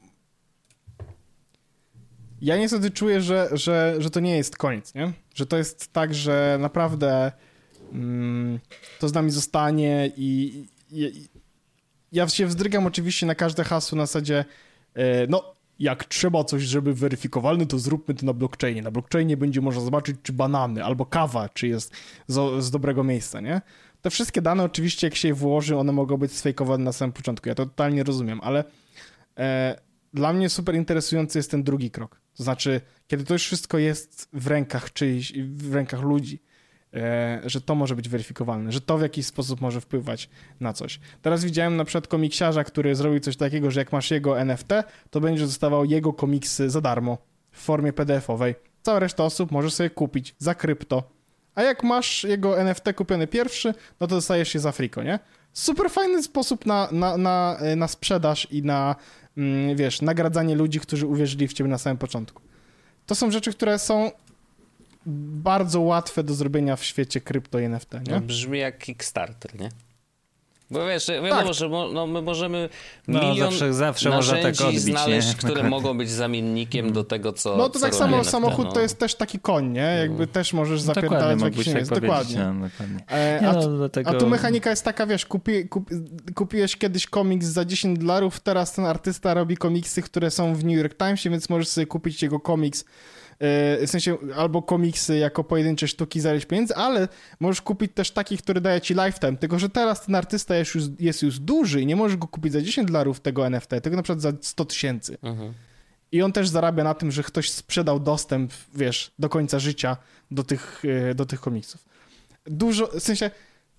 ja niestety czuję, że, że, że to nie jest koniec, nie? Że to jest tak, że naprawdę mm, to z nami zostanie i, i, i ja się wzdrygam oczywiście na każde hasło na zasadzie e, no, jak trzeba coś, żeby weryfikowalne, to zróbmy to na blockchainie. Na blockchainie będzie można zobaczyć, czy banany albo kawa, czy jest z, z dobrego miejsca, nie? Te wszystkie dane oczywiście, jak się je włoży, one mogą być sfejkowane na samym początku. Ja to totalnie rozumiem, ale e, dla mnie super interesujący jest ten drugi krok. To znaczy, kiedy to już wszystko jest w rękach czyjś, w rękach ludzi, e, że to może być weryfikowalne, że to w jakiś sposób może wpływać na coś. Teraz widziałem na przykład komiksiarza, który zrobił coś takiego, że jak masz jego N F T, to będzie dostawał jego komiksy za darmo w formie P D F-owej. Cała reszta osób może sobie kupić za krypto. A jak masz jego N F T kupiony pierwszy, no to dostajesz je za friko, nie? Super fajny sposób na, na, na, na sprzedaż i na, mm, wiesz, nagradzanie ludzi, którzy uwierzyli w ciebie na samym początku. To są rzeczy, które są bardzo łatwe do zrobienia w świecie krypto i N F T, nie? No, brzmi jak Kickstarter, nie? Bo wiesz, wiadomo, tak. że mo, no, my możemy no, milion zawsze, zawsze można tak odbić, znaleźć, nie? które mogą być zamiennikiem do tego, co No to co tak samo N F T, samochód no. to jest też taki koń, nie? Jakby no. też możesz no, zapierdalać w jakiś miejscu. Tak dokładnie. No, dokładnie. E, a, no, dlatego... a tu mechanika jest taka, wiesz, kupi, kupi, kupiłeś kiedyś komiks za dziesięć dolarów, teraz ten artysta robi komiksy, które są w New York Timesie, więc możesz sobie kupić jego komiks w sensie albo komiksy jako pojedyncze sztuki za ileś pieniędzy, ale możesz kupić też taki, który daje ci lifetime, tylko że teraz ten artysta jest już, jest już duży i nie możesz go kupić za dziesięć dolarów tego N F T, tylko na przykład za sto tysięcy. Mhm. I on też zarabia na tym, że ktoś sprzedał dostęp, wiesz, do końca życia do tych, do tych komiksów. Dużo, w sensie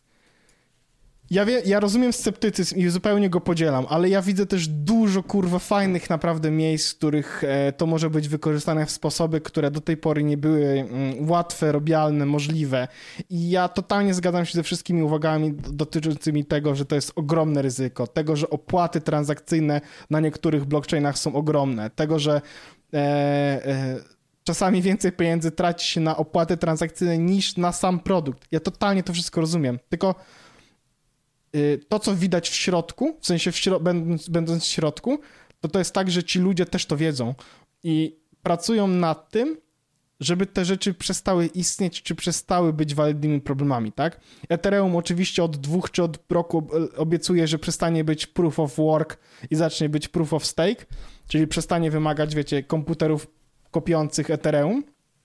Ja, wie, ja rozumiem sceptycyzm i zupełnie go podzielam, ale ja widzę też dużo, kurwa, fajnych naprawdę miejsc, w których e, to może być wykorzystane w sposoby, które do tej pory nie były mm, łatwe, robialne, możliwe. I ja totalnie zgadzam się ze wszystkimi uwagami dotyczącymi tego, że to jest ogromne ryzyko, tego, że opłaty transakcyjne na niektórych blockchainach są ogromne, tego, że e, e, czasami więcej pieniędzy traci się na opłaty transakcyjne niż na sam produkt. Ja totalnie to wszystko rozumiem, tylko to, co widać w środku, w sensie w śro- będąc, będąc w środku, to to jest tak, że ci ludzie też to wiedzą i pracują nad tym, żeby te rzeczy przestały istnieć, czy przestały być walidnymi problemami, tak? Ethereum oczywiście od dwóch czy od roku obiecuje, że przestanie być proof of work i zacznie być proof of stake, czyli przestanie wymagać, wiecie, komputerów kopiących Ethereum,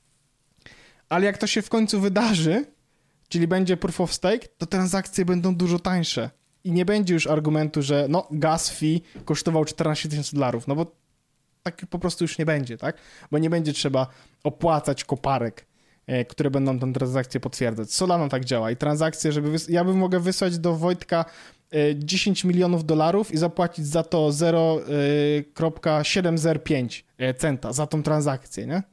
ale jak to się w końcu wydarzy, czyli będzie proof of stake, to transakcje będą dużo tańsze. I nie będzie już argumentu, że no gas fee kosztował czternaście tysięcy dolarów, no bo tak po prostu już nie będzie, tak? Bo nie będzie trzeba opłacać koparek, e, które będą tę transakcję potwierdzać. Solana tak działa i transakcje, żeby... Wys- ja bym mogę wysłać do Wojtka e, dziesięć milionów dolarów i zapłacić za to zero przecinek siedem zero pięć centa za tą transakcję, nie?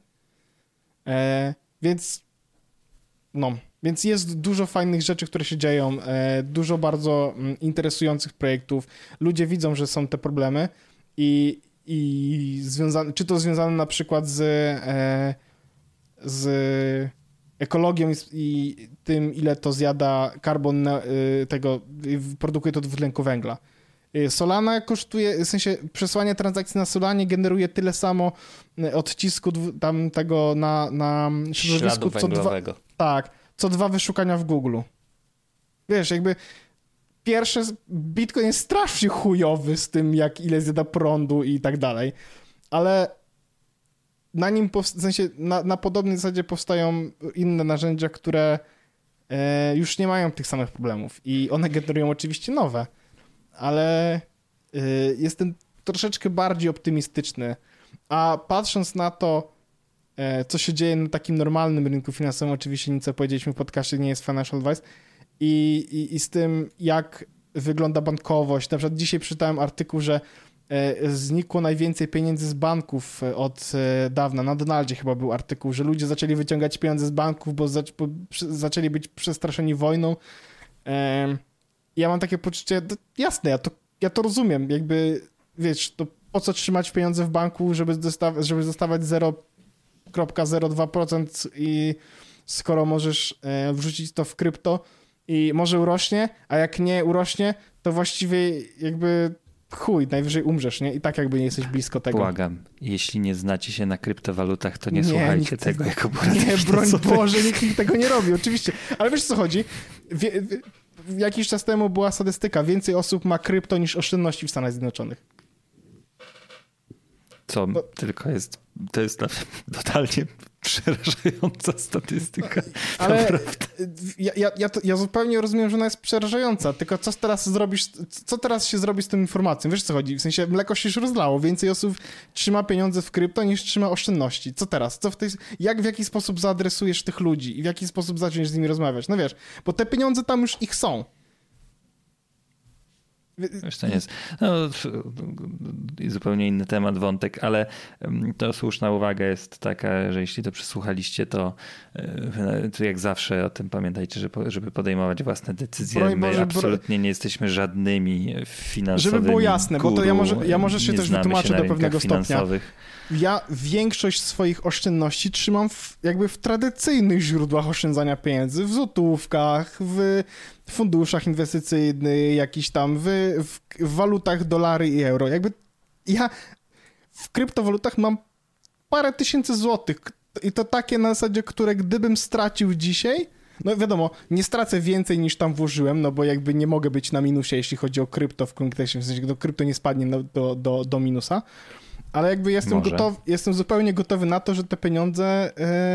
E, więc no... Więc jest dużo fajnych rzeczy, które się dzieją, e, dużo bardzo mm, interesujących projektów. Ludzie widzą, że są te problemy i, i związane, czy to związane na przykład z, e, z ekologią i, i tym, ile to zjada karbon e, tego, produkuje to dwutlenku węgla. Solana kosztuje, w sensie przesłanie transakcji na Solanie generuje tyle samo odcisku tam tego na, na środowisku, co dwa, tak, co dwa wyszukania w Google. Wiesz, jakby pierwsze, Bitcoin jest strasznie chujowy z tym, jak ile zjada prądu i tak dalej, ale na nim, w sensie na, na podobnej zasadzie powstają inne narzędzia, które e, już nie mają tych samych problemów i one generują oczywiście nowe, ale y, jestem troszeczkę bardziej optymistyczny, a patrząc na to, e, co się dzieje na takim normalnym rynku finansowym, oczywiście nic, co powiedzieliśmy w podcastie, nie jest financial advice, i, i, i z tym, jak wygląda bankowość. Na przykład dzisiaj przeczytałem artykuł, że znikło najwięcej pieniędzy z banków od dawna. Na Donaldzie chyba był artykuł, że ludzie zaczęli wyciągać pieniądze z banków, bo, zac- bo zaczęli być przestraszeni wojną. Ja mam takie poczucie, to jasne, ja to, ja to rozumiem, jakby, wiesz, to po co trzymać pieniądze w banku, żeby, dostaw- żeby dostawać zero przecinek zero dwa procent i skoro możesz wrzucić to w krypto i może urośnie, a jak nie urośnie, to właściwie jakby chuj, najwyżej umrzesz, nie? I tak jakby nie jesteś blisko tego. Błagam, jeśli nie znacie się na kryptowalutach, to nie, nie słuchajcie nikt, tego jako porady. Nie, broń Boże, nikt tego nie robi, oczywiście. Ale wiesz, co chodzi? Wie, wie, jakiś czas temu była statystyka, więcej osób ma krypto niż oszczędności w Stanach Zjednoczonych. Co no. tylko jest, to jest totalnie przerażająca statystyka. Ale ja, ja, ja, to, ja zupełnie rozumiem, że ona jest przerażająca, tylko co teraz zrobisz, co teraz się zrobi z tą informacją? Wiesz, co chodzi? W sensie mleko się już rozlało, więcej osób trzyma pieniądze w krypto niż trzyma oszczędności. Co teraz? Co w tej, jak, w jaki sposób zaadresujesz tych ludzi i w jaki sposób zaczniesz z nimi rozmawiać? No wiesz, bo te pieniądze tam już ich są. Wiesz, to nie jest no, zupełnie inny temat, wątek, ale to słuszna uwaga jest taka, że jeśli to przesłuchaliście, to, to jak zawsze o tym pamiętajcie, żeby podejmować własne decyzje. My Boże, absolutnie nie jesteśmy żadnymi finansowymi Żeby było jasne, guru, bo to ja może, ja może się też wytłumaczę się do pewnego stopnia. Ja większość swoich oszczędności trzymam w, jakby w tradycyjnych źródłach oszczędzania pieniędzy, w złotówkach, w funduszach inwestycyjnych, jakiś tam, w, w, w walutach dolary i euro. Jakby ja w kryptowalutach mam parę tysięcy złotych i to takie na zasadzie, które gdybym stracił dzisiaj, no wiadomo, nie stracę więcej niż tam włożyłem, no bo jakby nie mogę być na minusie, jeśli chodzi o krypto w konkrecie, w sensie do krypto nie spadnie do, do, do, do minusa. Ale jakby jestem gotowy, jestem zupełnie gotowy na to, że te pieniądze,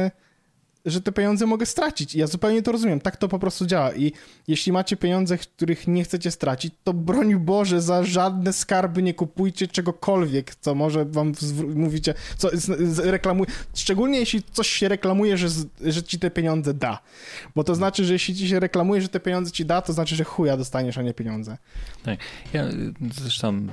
yy, że te pieniądze mogę stracić. I ja zupełnie to rozumiem. Tak to po prostu działa. I jeśli macie pieniądze, których nie chcecie stracić, to broń Boże, za żadne skarby nie kupujcie czegokolwiek, co może wam zwr- mówicie, co reklamuje. Szczególnie jeśli coś się reklamuje, że, że ci te pieniądze da. Bo to znaczy, że jeśli ci się reklamuje, że te pieniądze ci da, to znaczy, że chuja dostaniesz, a nie pieniądze. Tak. Ja zresztą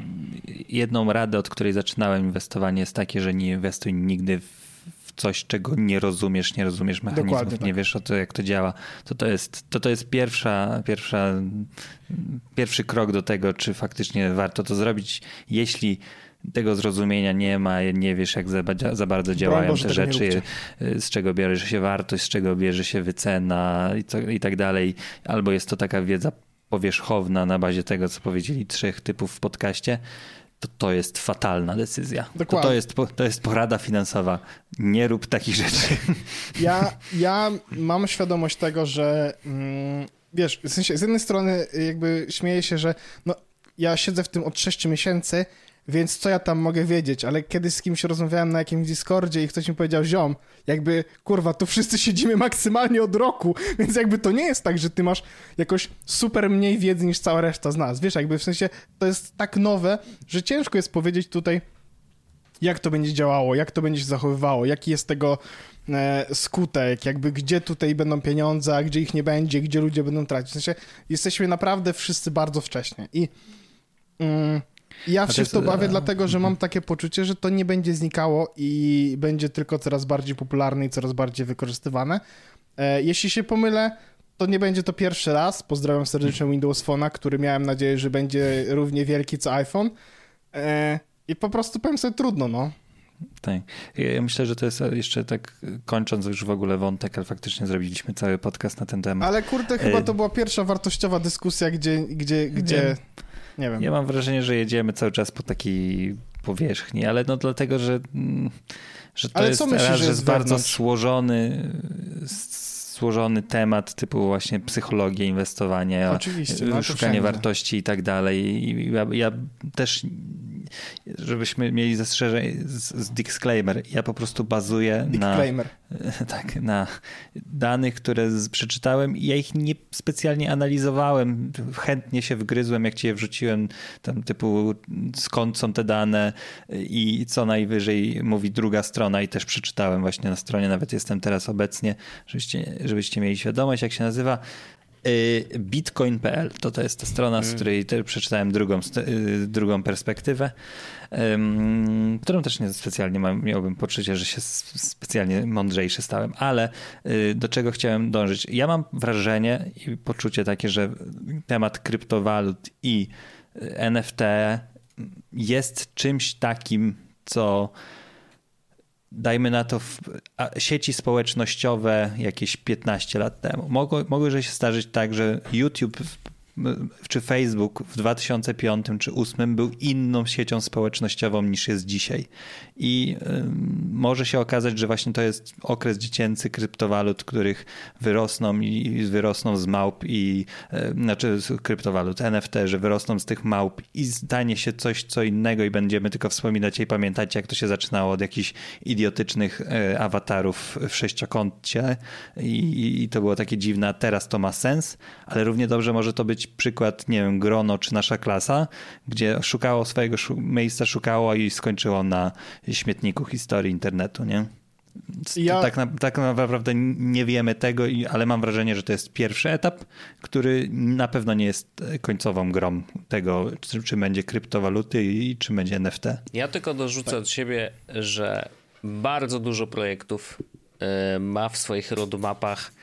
jedną radę, od której zaczynałem inwestowanie, jest takie, że nie inwestuj nigdy w coś, czego nie rozumiesz, nie rozumiesz mechanizmów, tak. Nie wiesz o to, jak to działa. To to jest, to to jest pierwsza, pierwsza, pierwszy krok do tego, czy faktycznie warto to zrobić. Jeśli tego zrozumienia nie ma, nie wiesz, jak za, za bardzo działają Boże, te rzeczy, z czego bierze się wartość, z czego bierze się wycena i, to, i tak dalej. Albo jest to taka wiedza powierzchowna na bazie tego, co powiedzieli trzech typów w podcaście, to to jest fatalna decyzja. To, to, jest, to jest porada finansowa. Nie rób takich rzeczy. Ja, ja mam świadomość tego, że mm, wiesz, w sensie z jednej strony jakby śmieję się, że no, ja siedzę w tym od sześciu miesięcy, więc co ja tam mogę wiedzieć, ale kiedyś z kimś rozmawiałem na jakimś Discordzie i ktoś mi powiedział, ziom, jakby, kurwa, tu wszyscy siedzimy maksymalnie od roku, więc jakby to nie jest tak, że ty masz jakoś super mniej wiedzy niż cała reszta z nas, wiesz, jakby w sensie to jest tak nowe, że ciężko jest powiedzieć tutaj, jak to będzie działało, jak to będzie się zachowywało, jaki jest tego e, skutek, jakby gdzie tutaj będą pieniądze, a gdzie ich nie będzie, gdzie ludzie będą tracić, w sensie jesteśmy naprawdę wszyscy bardzo wcześnie i... Mm, Ja się w to bawię dlatego, że mam takie poczucie, że to nie będzie znikało i będzie tylko coraz bardziej popularne i coraz bardziej wykorzystywane. Jeśli się pomylę, to nie będzie to pierwszy raz. Pozdrawiam serdecznie Windows Phone'a, który miałem nadzieję, że będzie równie wielki co iPhone. I po prostu powiem sobie trudno, no. Tak. Ja myślę, że to jest jeszcze tak, kończąc już w ogóle wątek, ale faktycznie zrobiliśmy cały podcast na ten temat. Ale kurde, chyba to była pierwsza wartościowa dyskusja, gdzie... gdzie, gdzie... Nie wiem. Ja mam wrażenie, że jedziemy cały czas po takiej powierzchni, ale no dlatego, że, że to ale jest, co myślisz, raz, że że jest bardzo złożony, złożony temat typu właśnie psychologia, inwestowanie, oczywiście, no, szukanie wartości i tak dalej. I ja, ja też, żebyśmy mieli zastrzeżenie z, z disclaimer, ja po prostu bazuję na, tak, na danych, które z, przeczytałem i ja ich nie specjalnie analizowałem. Chętnie się wgryzłem, jak ci je wrzuciłem, tam typu skąd są te dane i co najwyżej mówi druga strona i też przeczytałem właśnie na stronie, nawet jestem teraz obecnie, żebyście, żebyście mieli świadomość, jak się nazywa. bitcoin kropka p l to to jest ta strona, z której też przeczytałem drugą, drugą perspektywę, um, którą też nie specjalnie mam, miałbym poczucie, że się specjalnie mądrzejszy stałem, ale do czego chciałem dążyć? Ja mam wrażenie i poczucie takie, że temat kryptowalut i N F T jest czymś takim, co dajmy na to w, sieci społecznościowe jakieś piętnaście lat temu. Mogło, mogło się zdarzyć tak, że YouTube czy Facebook w dwa tysiące piątym czy dwa tysiące ósmym był inną siecią społecznościową niż jest dzisiaj. I y, może się okazać, że właśnie to jest okres dziecięcy kryptowalut, których wyrosną i wyrosną z małp i y, znaczy z kryptowalut N F T, że wyrosną z tych małp i stanie się coś co innego i będziemy tylko wspominać i pamiętać, jak to się zaczynało od jakichś idiotycznych y, awatarów w sześciokącie i, i to było takie dziwne, a teraz to ma sens, ale równie dobrze może to być przykład, nie wiem, Grono czy Nasza Klasa, gdzie szukało swojego szu- miejsca, szukało i skończyło na śmietniku historii internetu, nie? Ja... Tak, na, tak naprawdę nie wiemy tego, ale mam wrażenie, że to jest pierwszy etap, który na pewno nie jest końcową grą tego, czy, czy będzie kryptowaluty i czy będzie N F T. Ja tylko dorzucę tak. od siebie, że bardzo dużo projektów y, ma w swoich roadmapach,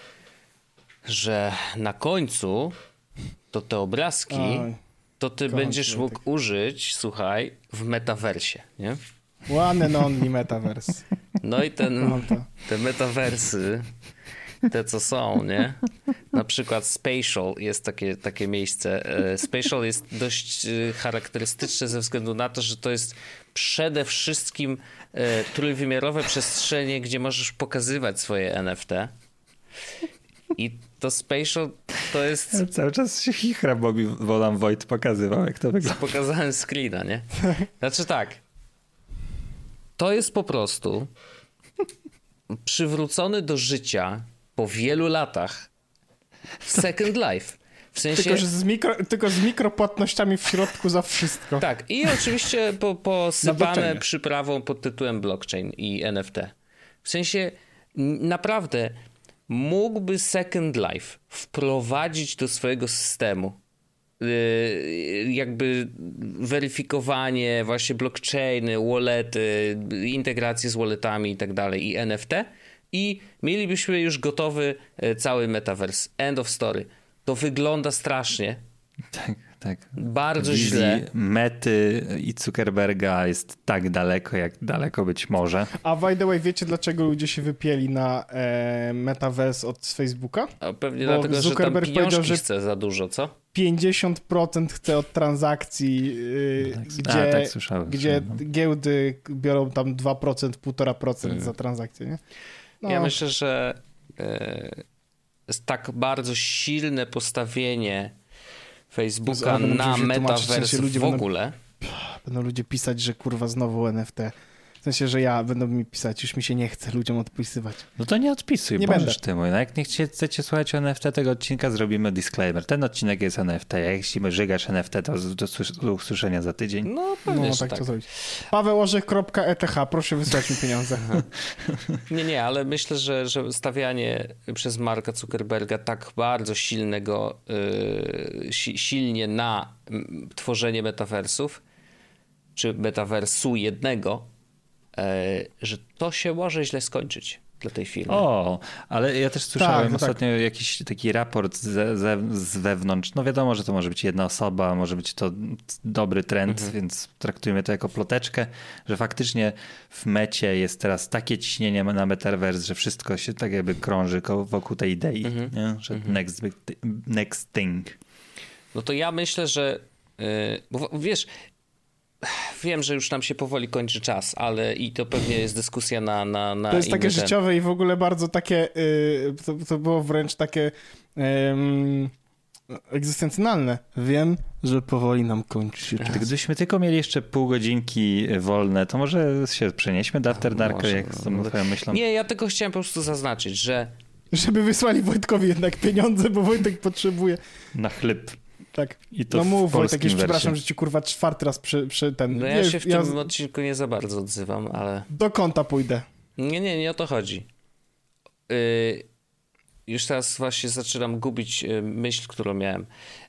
że na końcu to te obrazki Oj, to ty będziesz mógł tak. użyć, słuchaj, w metaversie, nie? One and only metaverse. No i ten, te metaversy, te co są, nie? Na przykład Spatial jest takie, takie miejsce. Spatial jest dość charakterystyczne ze względu na to, że to jest przede wszystkim trójwymiarowe przestrzenie, gdzie możesz pokazywać swoje N F T. I to Spatial to jest... Ja cały czas się chichra, bo mi Wolam Wojt pokazywał, jak to wygląda. Pokazałem screena, nie? Znaczy tak, to jest po prostu przywrócony do życia po wielu latach Second Life. W sensie... Tylko, że z mikro, tylko z mikropłatnościami w środku za wszystko. Tak, i oczywiście po, posypane przyprawą pod tytułem blockchain i N F T. W sensie naprawdę mógłby Second Life wprowadzić do swojego systemu jakby weryfikowanie, właśnie blockchainy, wallety, integracje z walletami i tak dalej i N F T i mielibyśmy już gotowy cały metaverse. End of story. To wygląda strasznie. Tak, tak. Bardzo Wizji źle. Mety i Zuckerberga jest tak daleko, jak daleko być może. A by the way, wiecie dlaczego ludzie się wypieli na e, metaverse od Facebooka? A pewnie Bo dlatego, Zuckerberg że tam pieniążki że chce za dużo, co? pięćdziesiąt procent chce od transakcji, yy, tak, gdzie, a, tak słyszałem, gdzie słyszałem. giełdy biorą tam dwa procent, półtora procent hmm. za transakcję, nie? No. Ja myślę, że yy, jest tak bardzo silne postawienie Facebooka na metaverse w będą, ogóle. Będą ludzie pisać, że kurwa znowu N F T. W sensie, że ja będą mi pisać, już mi się nie chce ludziom odpisywać. No to nie odpisuj, nie możesz ty mój. No jak nie chcecie słuchać o N F T tego odcinka, zrobimy disclaimer. Ten odcinek jest N F T, jak jeśli żygasz N F T, to do, do usłyszenia za tydzień. No pewnie, no, tak, tak. To zrobić. paweł orzech kropka e t h, proszę wysłać mi pieniądze. nie, nie, ale myślę, że, że stawianie przez Marka Zuckerberga tak bardzo silnego, yy, si, silnie na tworzenie metaversów, czy metaversu jednego, że to się może źle skończyć dla tej firmy. O, ale ja też słyszałem tak, ostatnio tak. jakiś taki raport z, z, z wewnątrz. No wiadomo, że to może być jedna osoba, może być to dobry trend, mhm. więc traktujmy to jako ploteczkę, że faktycznie w mecie jest teraz takie ciśnienie na metaverse, że wszystko się tak jakby krąży wokół tej idei, mhm. nie? Że mhm. next, next thing. No to ja myślę, że yy, bo wiesz, wiem, że już nam się powoli kończy czas, ale i to pewnie jest dyskusja na... na, na to jest takie ten... życiowe i w ogóle bardzo takie, yy, to, to było wręcz takie yy, egzystencjonalne. Wiem, że powoli nam kończy się czas. Gdybyśmy tylko mieli jeszcze pół godzinki wolne, to może się przenieśmy do After Darka, jak z tą twoją myślą. Nie, ja tylko chciałem po prostu zaznaczyć, że... Żeby wysłali Wojtkowi jednak pieniądze, bo Wojtek potrzebuje... Na chleb. Tak. I to no mów Wojtek, już przepraszam, że ci kurwa czwarty raz przy, przy ten... No ja nie, się w ja... tym odcinku nie za bardzo odzywam, ale... Do konta pójdę. Nie, nie, nie o to chodzi. Yy... już teraz właśnie zaczynam gubić myśl, którą miałem.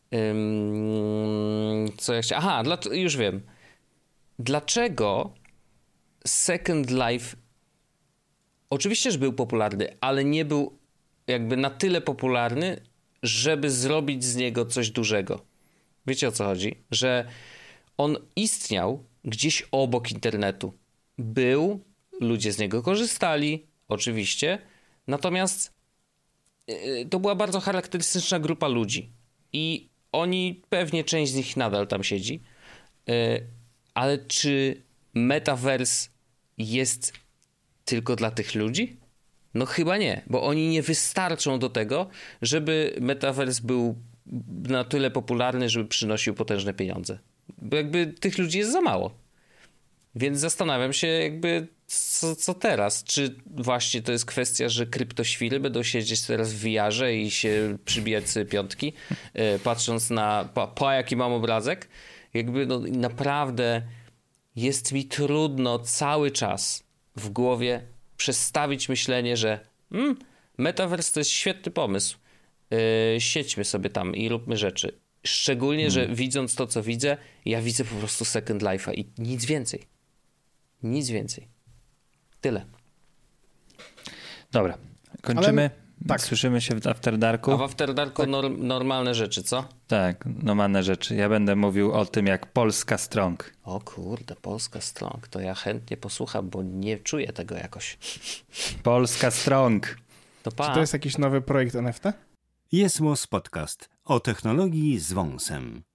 Co ja chciałem? Aha, dla, już wiem. Dlaczego Second Life oczywiście, że był popularny, ale nie był jakby na tyle popularny, żeby zrobić z niego coś dużego. Wiecie, o co chodzi? Że on istniał gdzieś obok internetu. Był, ludzie z niego korzystali, oczywiście, natomiast to była bardzo charakterystyczna grupa ludzi i oni, pewnie część z nich nadal tam siedzi, ale czy Metaverse jest tylko dla tych ludzi? No chyba nie, bo oni nie wystarczą do tego, żeby Metaverse był na tyle popularny, żeby przynosił potężne pieniądze. Bo jakby tych ludzi jest za mało. Więc zastanawiam się jakby co, co teraz? Czy właśnie to jest kwestia, że kryptoświle będą siedzieć teraz w V R-ze i się przybijać sobie piątki, yy, patrząc na pa, pa jaki mam obrazek? Jakby no naprawdę jest mi trudno cały czas w głowie przestawić myślenie, że mm, Metaverse to jest świetny pomysł. Yy, siedźmy sobie tam i róbmy rzeczy. Szczególnie, hmm. że widząc to, co widzę, ja widzę po prostu Second Life'a i nic więcej. Nic więcej. Tyle. Dobra, kończymy. Ale, tak. Słyszymy się w After Darku. A w After Darku tak. norm, normalne rzeczy, co? Tak, normalne rzeczy. Ja będę mówił o tym, jak Polska Strong. O kurde, Polska Strong. To ja chętnie posłucham, bo nie czuję tego jakoś. Polska Strong. To pa. Czy to jest jakiś nowy projekt N F T? Jest Podcast o technologii z wąsem.